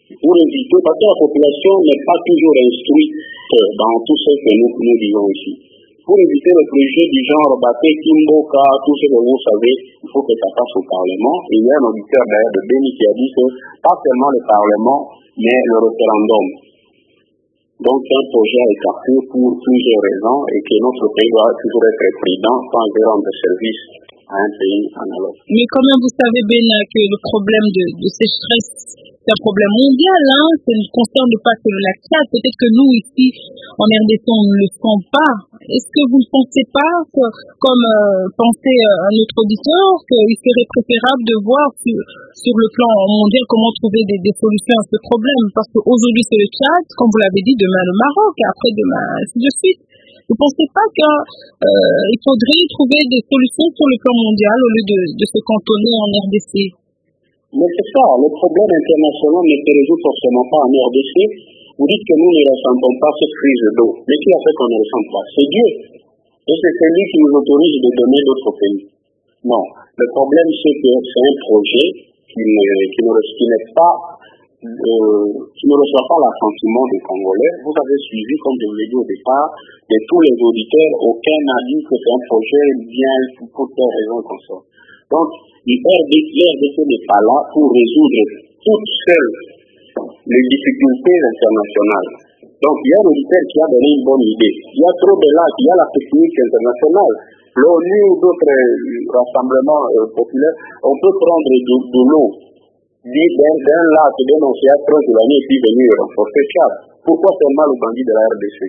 pour éviter, parce que la population n'est pas toujours instruite dans tout ce que nous, nous disons ici. Pour éviter le préjugé du genre Baté, Kimboka, tout ce que vous savez, il faut que ça passe au Parlement. Et il y a un auditeur d'ailleurs de Béni qui a dit que pas seulement le Parlement, mais le référendum. Donc c'est un projet à écarter pour plusieurs raisons et que notre pays doit toujours être prudent sans rendre service à un pays analogue. Mais quand même, vous savez bien que le problème de, de sécheresse, c'est un problème mondial, hein. Ça ne concerne pas que le lac Tchad. Peut-être que nous, ici, en R D C, on ne le sent pas. Est-ce que vous ne pensez pas, que, comme euh, pensait euh, un autre auditeur, qu'il serait préférable de voir sur, sur le plan mondial comment trouver des, des solutions à ce problème? Parce qu'aujourd'hui, c'est le Tchad, comme vous l'avez dit, demain le Maroc, et après demain, ainsi de suite. Vous ne pensez pas qu'il euh, faudrait trouver des solutions sur le plan mondial au lieu de, de se cantonner en R D C? Mais c'est ça, le problème international ne se résout forcément pas en R D C. Vous dites que nous ne ressentons pas cette crise d'eau. Mais qui a fait qu'on ne ressent pas? C'est Dieu. Et c'est celui qui nous autorise de donner d'autres pays. Non. Le problème, c'est que c'est un projet qui ne, qui ne, qui n'est pas, euh, qui ne reçoit pas l'assentiment des Congolais. Vous avez suivi, comme je vous l'ai dit au départ, de tous les auditeurs, aucun n'a dit que c'est un projet bien pour telle raison qu'on sort. Donc, le R D C n'est pas là pour résoudre toutes seules les difficultés internationales. Donc, il y a un auditeur qui a donné une bonne idée. Il y a trop de lacs, il y a la technique internationale. L'ONU ou d'autres rassemblements euh, populaires, on peut prendre de, de l'eau d'un lac, d'un océan trop éloigné et puis venir renforcer Tchad. Pourquoi seulement le bandit de la R D C?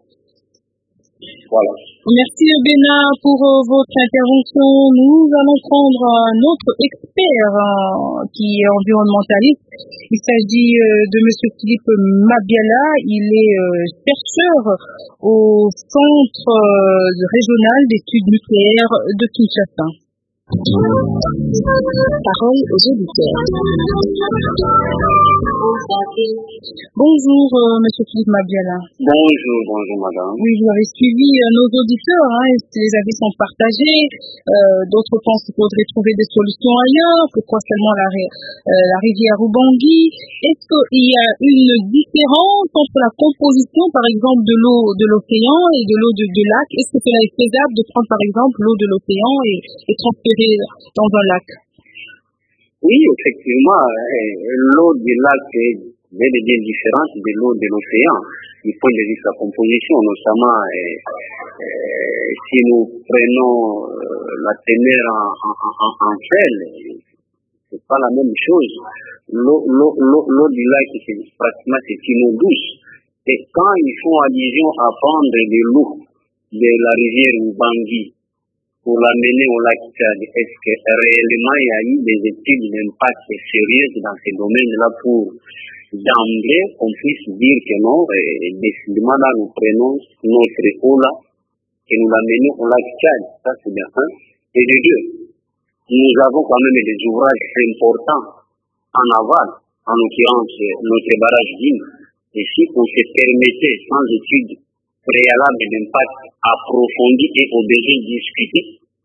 Voilà. Merci Bena pour euh, votre intervention. Nous allons prendre un autre expert euh, qui est environnementaliste. Il s'agit euh, de Monsieur Philippe Mabiala. Il est euh, chercheur au Centre euh, régional d'études nucléaires de Kinshasa. Parole aux auditeurs. Bonjour, euh, Monsieur Philippe Mabiala. Bonjour, bonjour, madame. Oui, vous avez suivi euh, nos auditeurs, hein, les avis sont partagés. Euh, d'autres pensent qu'il faudrait trouver des solutions ailleurs. Pourquoi seulement la, euh, la rivière Ubangui? Est-ce qu'il y a une différence entre la composition, par exemple, de l'eau de l'océan et de l'eau de, de lac? Est-ce que cela est faisable de prendre, par exemple, l'eau de l'océan et, et transférer dans un lac? Oui, effectivement, l'eau du lac est bel et bien différente de l'eau de l'océan, du point de vue de sa composition, notamment euh, euh, si nous prenons euh, la teneur en, en, en, en sel, c'est pas la même chose. L'eau, l'eau, l'eau, l'eau du lac, c'est pratiquement c'est une eau douce. Et quand ils font allusion à prendre de l'eau de la rivière Ubangui pour l'amener au lac Tchad, est-ce que réellement il y a eu des études d'impact sérieuses dans ces domaines-là pour d'emblée qu'on puisse dire que non, et décidément là nous prenons notre eau là et nous l'amenons au lac Tchad? Ça c'est bien un. Et de deux, nous avons quand même des ouvrages importants en aval, en l'occurrence notre barrage d'Ine. Et si on se permettait sans études préalable d'impact approfondi et au besoin discuté,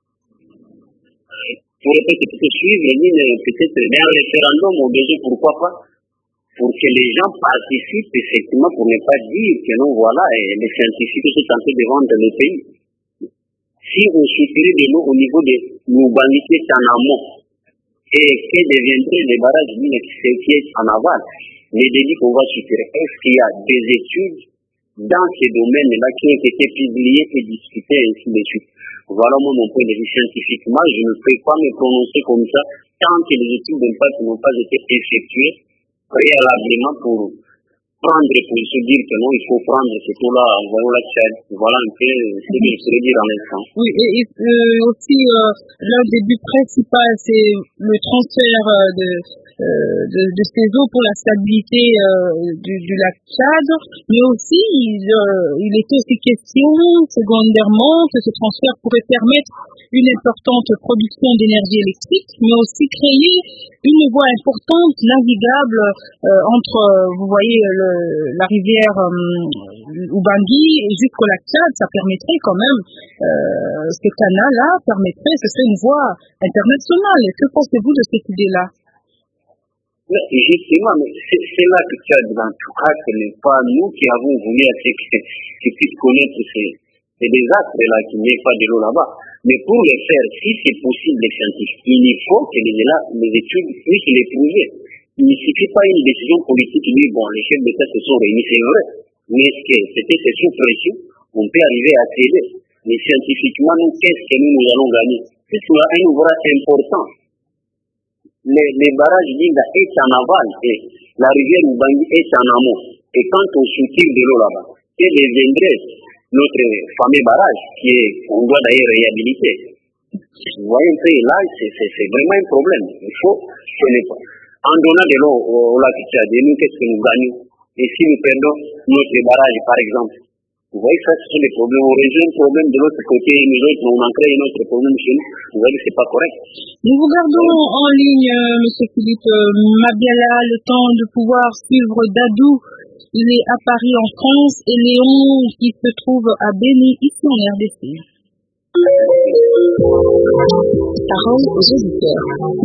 pour peut-être suivre peut-être un référendum au besoin, pourquoi pas, pour que les gens participent effectivement, pour ne pas dire que non, voilà, et les scientifiques sont en train de vendre le pays. Si on soutirait de l'eau au niveau de l'Ubangui qui est en amont, et que deviendrait les barrages qui est en aval, les délits qu'on va soutirer, est-ce qu'il y a des études dans ces domaines-là qui ont été publiés et discutés et ainsi de suite? Voilà mon point de vue scientifiquement. Je ne peux pas me prononcer comme ça tant que les études d'impact n'ont pas été effectuées préalablement pour prendre pour se dire que non, il faut prendre ce taux-là, envoyer la Tchad. Voilà un peu ce que je pourrais dire en l'instant. Oui, et, et euh, aussi euh, l'un des buts principaux, c'est le transfert euh, de Euh, de, de ces eaux pour la stabilité euh, du, du lac Tchad, mais aussi il, euh, il était aussi question secondairement que ce transfert pourrait permettre une importante production d'énergie électrique, mais aussi créer une voie importante navigable euh, entre, vous voyez, le, la rivière euh, Ubangui jusqu'au lac Tchad. Ça permettrait quand même, euh, ce canal-là permettrait, ce serait une voie internationale. Que pensez-vous de cette idée-là? Mais justement, c'est, c'est là que tu as dit, en tout cas, ce n'est pas nous qui avons voulu à ce qu'ils puissent connaître ces, ces désastres-là, qui n'y ait pas de l'eau là-bas. Mais pour le faire, si c'est possible, les scientifiques, il faut que les, là, les études puissent les prouver. Il ne suffit pas une décision politique qui dit, bon, les chefs d'État se sont réunis, c'est vrai. Mais est-ce que c'était sous pression, on peut arriver à céder. Mais scientifiquement, nous, qu'est-ce que nous, nous allons gagner? C'est un ouvrage important. Les, les barrages d'Inga est en aval et la rivière Ubangi est en amont. Et quand on soutient de l'eau là-bas, et deviendrait notre fameux barrage qui est, on doit d'ailleurs réhabiliter. Vous voyez un peu là, c'est, c'est, c'est vraiment un problème. Il faut que les, en donnant de l'eau au lac Tchad, nous, qu'est-ce que nous gagnons? Et si nous perdons notre barrage, par exemple, vous voyez, ça, ce sont des problèmes. On résout un problème de l'autre côté, nous autres, on en crée un autre problème chez nous. Vous voyez, c'est pas correct. Nous vous gardons en ligne, euh, M. Philippe euh, Mabiala, le temps de pouvoir suivre Dadou. Il est à Paris, en France, et Léon, qui se trouve à Béni, ici en R D C. Parole aux auditeurs.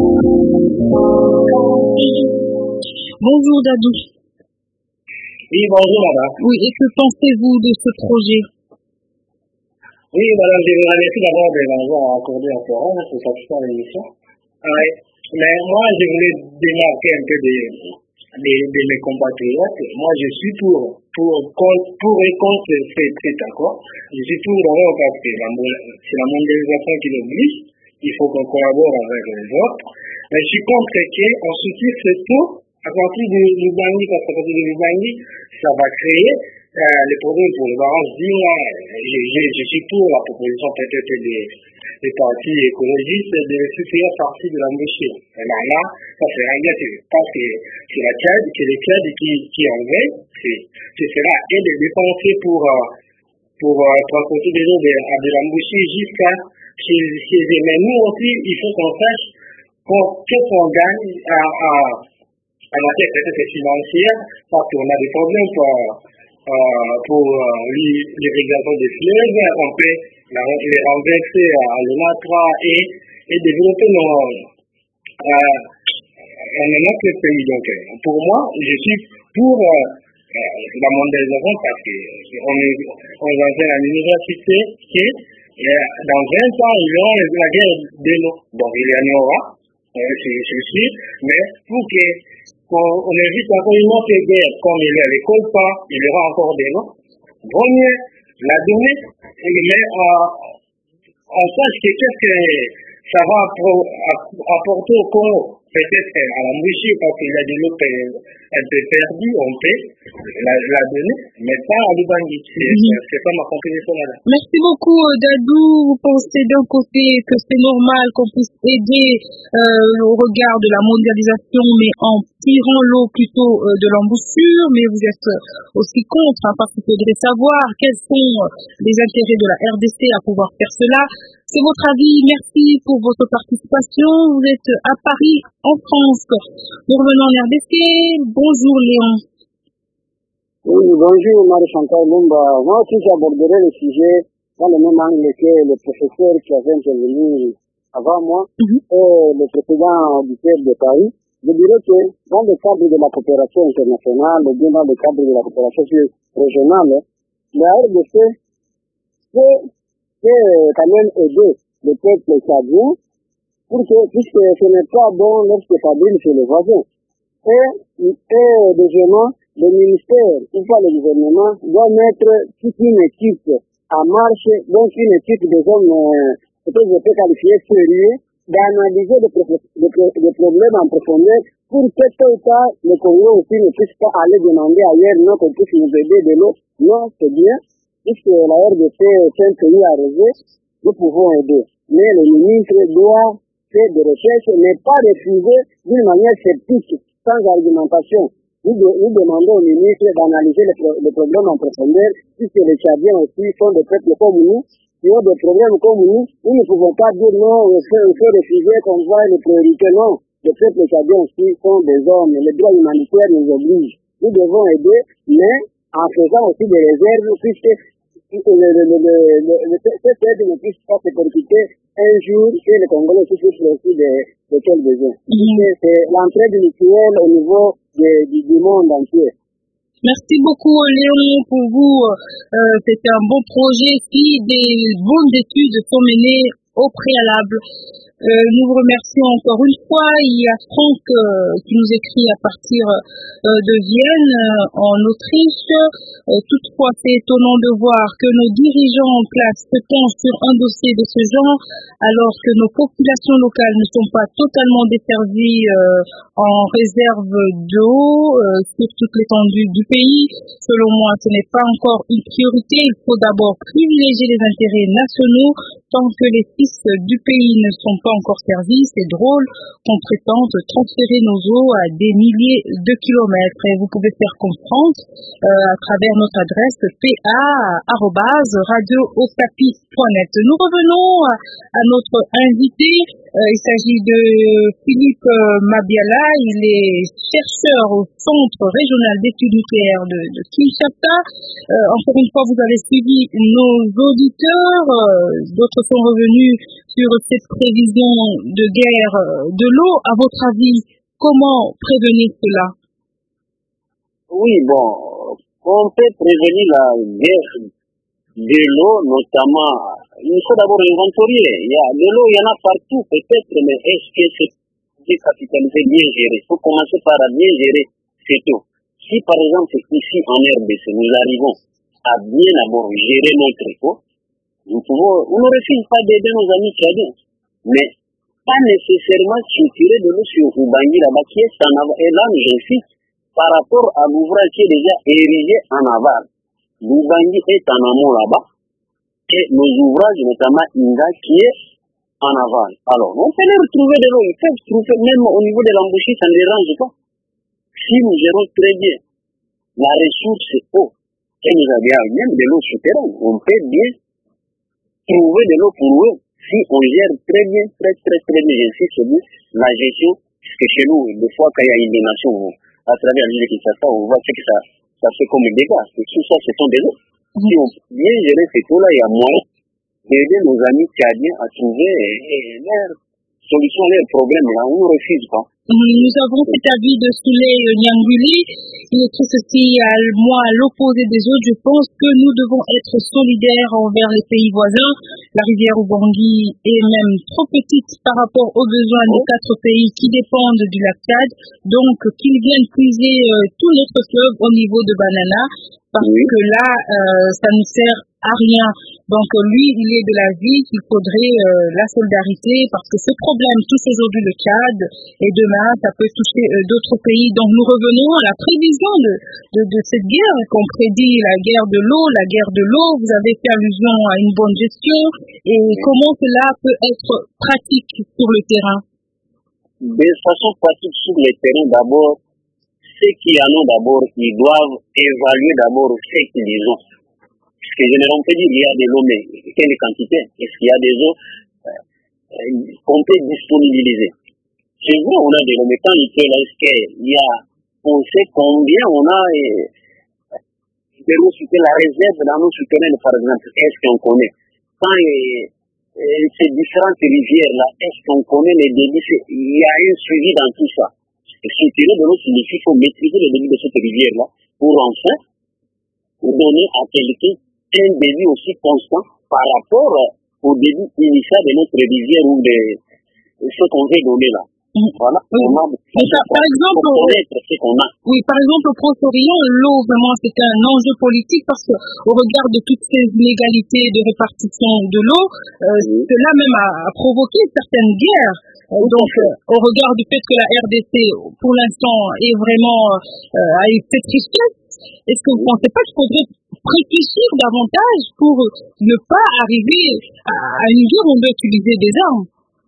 Bonjour Dadou. Oui, bonjour madame. Oui, et que pensez-vous de ce projet? Oui, madame, je vous remercie d'abord de m'avoir accordé un forum pour participer à l'émission. Oui, mais moi, je voulais démarquer un peu de, de, de mes compatriotes. Moi, je suis pour, pour, contre, pour et contre cet accord. Je suis pour d'abord parce que c'est la mondialisation qui l'oblige. Il faut qu'on collabore avec les autres. Mais je suis contre qu'on soutient ce taux à partir du Lubangui, parce qu'à partir du Lubangui, ça va créer euh, les problèmes pour les barrages. Dis-moi, je, je, je suis pour la proposition peut-être des, des partis écologistes de faire partie de l'embauché. Et là, là, ça sera bien, parce que c'est la Tchad, c'est les Tchad qui, qui en veulent, ce sera et de dépenser pour, euh, pour euh, transporter des eaux de, de l'embauché jusqu'à chez, chez eux. Mais nous aussi, il faut qu'on sache qu'est-ce qu'on gagne à, à en matière peut-être financière, parce qu'on a des problèmes pour, euh, pour euh, l'irrigation des fleuves, on peut la, les renverser à l'E N A trois et, et développer nos, euh, notre pays. Donc, pour moi, je suis pour euh, la mondialisation parce qu'on on enseigne à l'université que euh, dans vingt ans, il y aura la guerre de l'eau. Donc, il y en aura, euh, je suis, mais pour que on évite encore une autre guerre, comme il y a les colpas, il y aura encore des noms. Vaut mieux la donner, mais euh, on sache que qu'est-ce que ça va apporter au Congo. Peut-être à la Mouchi, parce qu'il y a des lots un peu perdus, on peut la, la donner, mais pas à l'Ubangi. C'est, c'est pas ma contribution là. Merci beaucoup Dadou. Vous pensez d'un côté que c'est normal qu'on puisse aider euh, au regard de la mondialisation, mais en tirant l'eau plutôt euh, de l'embouchure, mais vous êtes aussi contre, hein, parce qu'il faudrait savoir quels sont les intérêts de la R D C à pouvoir faire cela. C'est votre avis. Merci pour votre participation. Vous êtes à Paris, en France. Nous revenons en R D C. Bonjour Léon. Oui, bonjour Marie-Chantal Lumba. Moi aussi j'aborderai le sujet dans le même angle que le professeur qui avait intervenu avant moi mm-hmm. et le président auditeur de Paris. Je dirais que dans le cadre de la coopération internationale, ou bien dans le cadre de la coopération régionale, la R D C peut, peut quand même aider le peuple tchadien pour que, puisque ce n'est pas bon lorsque fabrique chez les voisins. Et, et deuxièmement, le ministère, ou pas le gouvernement, doit mettre toute une équipe en marche, donc une équipe de hommes, euh, peut-être je peux qualifier sérieux, d'analyser les, les, les problèmes en profondeur pour que tôt ou tard, le Congo aussi ne puisse pas aller demander ailleurs, non, qu'on puisse nous aider de l'eau. Non, c'est bien, puisque la R D C est un pays arrosé, nous pouvons aider. Mais le ministre doit faire des recherches, mais pas refuser d'une manière sceptique, sans argumentation. Nous, de, nous demandons au ministre d'analyser les, pro, les problèmes en profondeur, puisque les Tchadiens aussi sont des peuples comme nous, qui ont des problèmes comme nous. Nous ne pouvons pas dire non, on fait, on fait refuser qu'on voit les priorités. Non, les peuples Tchadiens aussi sont des hommes. Les droits humanitaires nous obligent. Nous devons aider, mais en faisant aussi des réserves, puisque cette aide ne puisse pas se percuter un jour que les Congolais souffrent aussi de, de quels besoins. Mm-hmm. C'est l'entraide mutuelle au niveau de, du, du monde entier. Merci beaucoup Léon pour vous. Euh, C'était un bon projet. Si des bonnes études sont menées au préalable. Euh, nous vous remercions encore une fois. Il y a Franck euh, qui nous écrit à partir euh, de Vienne, euh, en Autriche. Euh, toutefois, c'est étonnant de voir que nos dirigeants en place se penchent sur un dossier de ce genre, alors que nos populations locales ne sont pas totalement desservies euh, en réserve d'eau euh, sur toute l'étendue du pays. Selon moi, ce n'est pas encore une priorité. Il faut d'abord privilégier les intérêts nationaux tant que les fils du pays ne sont pas encore servis. C'est drôle qu'on prétende transférer nos eaux à des milliers de kilomètres. Et vous pouvez faire comprendre euh, à travers notre adresse p a arobase radio okapi point net. Nous revenons à, à notre invité. Euh, il s'agit de Philippe Mabiala. Il est chercheur au Centre régional d'études nucléaires de, de Kinshasa. Euh, encore une fois, vous avez suivi nos auditeurs. Euh, d'autres sont revenus sur cette prévision de guerre de l'eau. À votre avis, comment prévenir cela? Oui, bon, on peut prévenir la guerre de l'eau, notamment, il faut d'abord inventorier. Il y a de l'eau, il y en a partout, peut-être, mais est-ce que c'est décapitalisé, bien géré? Il faut commencer par bien gérer cette eau. Si, par exemple, ici en R D C, nous arrivons à bien d'abord gérer notre eau, nous pouvons, on ne refuse pas d'aider nos amis tchadiens, mais pas nécessairement structurer de l'eau sur Ubangi là-bas, qui est en aval. Et là, j'insiste, par rapport à l'ouvrage qui est déjà érigé en aval. L'Ubangi est en amont là-bas, et nos ouvrages, notamment Inga, qui est en aval. Alors, on peut les retrouver de l'eau, ils peuvent trouver, même au niveau de l'embouchure, ça ne dérange pas. Si nous gérons très bien la ressource eau, et nous avons même de l'eau souterraine, on peut bien trouver de l'eau pour eux si on gère très bien, très très très bien, j'insiste sur la gestion, puisque chez nous, des fois quand il y a une inondation à travers l'île de Kinshasa, on voit ce que ça, ça fait comme des dégâts, tout ça ce sont des eaux. Si on peut bien gérer cette eau-là, il y a moyen d'aider nos amis tchadiens à trouver leurs solutions, leurs problèmes là, on ne refuse pas. Nous avons cet avis de Souley Nyanguli. Il écrit ceci: à moi, à l'opposé des autres, je pense que nous devons être solidaires envers les pays voisins. La rivière Ubangi est même trop petite par rapport aux besoins des quatre pays qui dépendent du lac Tchad. Donc, qu'ils viennent puiser euh, tout notre fleuve au niveau de Banana, parce oui. que là, euh, ça ne sert à rien. Donc, lui, il est de l'avis qu'il faudrait euh, la solidarité, parce que ce problème touche aujourd'hui le Tchad, et demain, ça peut toucher euh, d'autres pays. Donc, nous revenons à la prévision de, de, de cette guerre qu'on prédit, la guerre de l'eau, la guerre de l'eau. Vous avez fait allusion à une bonne gestion, et comment cela peut être pratique sur le terrain? De façon pratique sur le terrain, d'abord, ceux qui en ont d'abord, ils doivent évaluer d'abord ce qu'ils ont. Parce que généralement, on peut dire qu'il y a de l'eau, mais quelle quantité? Est-ce qu'il y a des eaux euh, qu'on peut disponibiliser? C'est vrai, on a de l'eau, mais quand il fait là, est-ce qu'il y a, on sait combien on a euh, de l'eau sur la réserve dans nos souterrains, par exemple, est-ce qu'on connaît? Quand euh, euh, ces différentes rivières-là, est-ce qu'on connaît les débits? Il y a un suivi dans tout ça. Soutirer de l'eau signifie qu'il faut maîtriser le débit de cette rivière-là pour enfin donner à quelqu'un un débit aussi constant par rapport au débit initial de notre rivière ou de ce qu'on veut donner là. Voilà. Oui. On a, par, par exemple, ce qu'on a. Oui, par exemple, au Proche-Orient, l'eau, vraiment, c'est un enjeu politique parce que, au regard de toutes ces inégalités de répartition de l'eau, euh, oui. cela même a, a provoqué certaines guerres. Euh, donc, euh, au regard du fait que la R D C, pour l'instant, est vraiment euh, à cette richesse, est-ce que vous ne pensez pas qu'il faudrait réfléchir davantage pour ne pas arriver à, à une guerre où on doit utiliser des armes?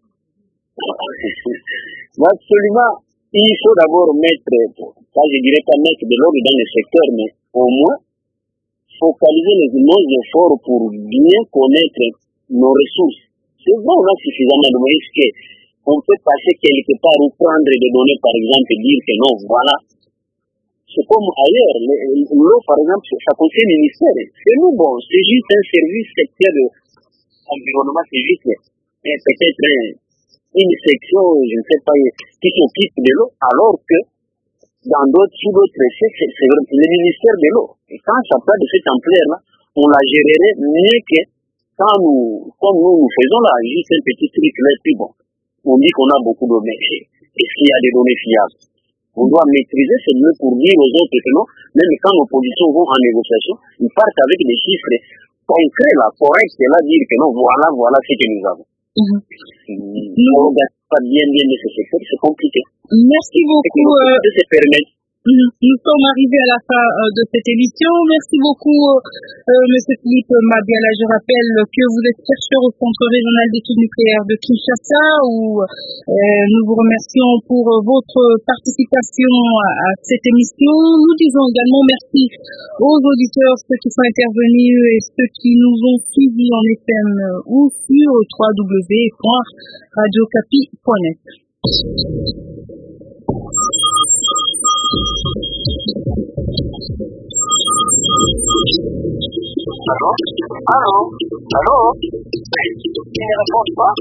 Absolument. Il faut d'abord mettre, ça je dirais pas mettre de l'ordre dans le secteur, mais au moins focaliser les nos efforts pour bien connaître nos ressources. C'est vrai, on a suffisamment de moyens qu'on peut passer quelque part ou prendre des données, par exemple, et dire que non, voilà. C'est comme ailleurs. L'eau, par exemple, ça concerne le ministère. C'est nous, bon, c'est juste un service secteur de l'environnement, c'est juste peut-être une section, je ne sais pas, qui s'occupe de l'eau, alors que dans d'autres, sous d'autres essais, c'est, c'est le ministère de l'eau. Et quand ça part de cette ampleur-là, on la gérerait mieux que quand nous, comme nous, nous faisons là, juste un petit truc là, puis bon, on dit qu'on a beaucoup de données. Est-ce qu'il y a des données fiables? On doit maîtriser, c'est mieux pour dire aux autres que non, même quand nos positions vont en négociation, ils partent avec des chiffres concrets, là, corrects, et là, dire que non, voilà, voilà ce que nous avons. Mm-hmm. Mm-hmm. On ne regarde pas bien, bien de ce secteur, c'est compliqué. Merci beaucoup. Euh... se permettre. Nous sommes arrivés à la fin euh, de cette émission. Merci beaucoup, euh, Monsieur Philippe Mabiala. Je rappelle que vous êtes chercheur au Centre régional d'études nucléaires de Kinshasa, où euh, nous vous remercions pour votre participation à, à cette émission. Nous disons également merci aux auditeurs, ceux qui sont intervenus et ceux qui nous ont suivis en F M ou sur w w w point radio capi point net. Allô? Allô? Allô? Ils ne répondent pas?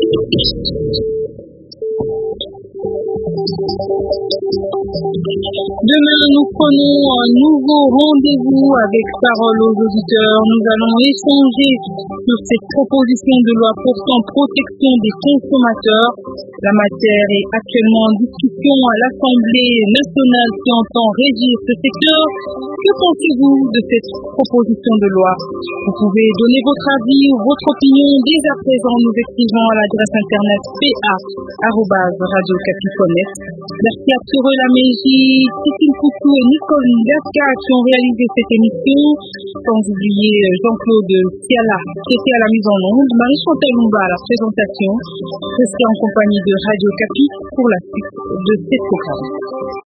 Demain, nous prenons un nouveau rendez-vous avec Parole aux auditeurs. Nous allons échanger sur cette proposition de loi portant protection des consommateurs. La matière est actuellement en discussion à l'Assemblée nationale qui entend régir ce secteur. Que pensez-vous de cette proposition de loi? Vous pouvez donner votre avis ou votre opinion dès à présent nous écrivant à l'adresse internet p a arobase radio capi point net. Merci à Tsuru Lameji, Titine Koukou et Nicole Ngaska qui ont réalisé cette émission. Sans oublier Jean-Claude Siala qui était à la mise en onde, Marie-Chantal Lumba à la présentation. Je suis en compagnie de Radio Capi pour la suite de cette programme.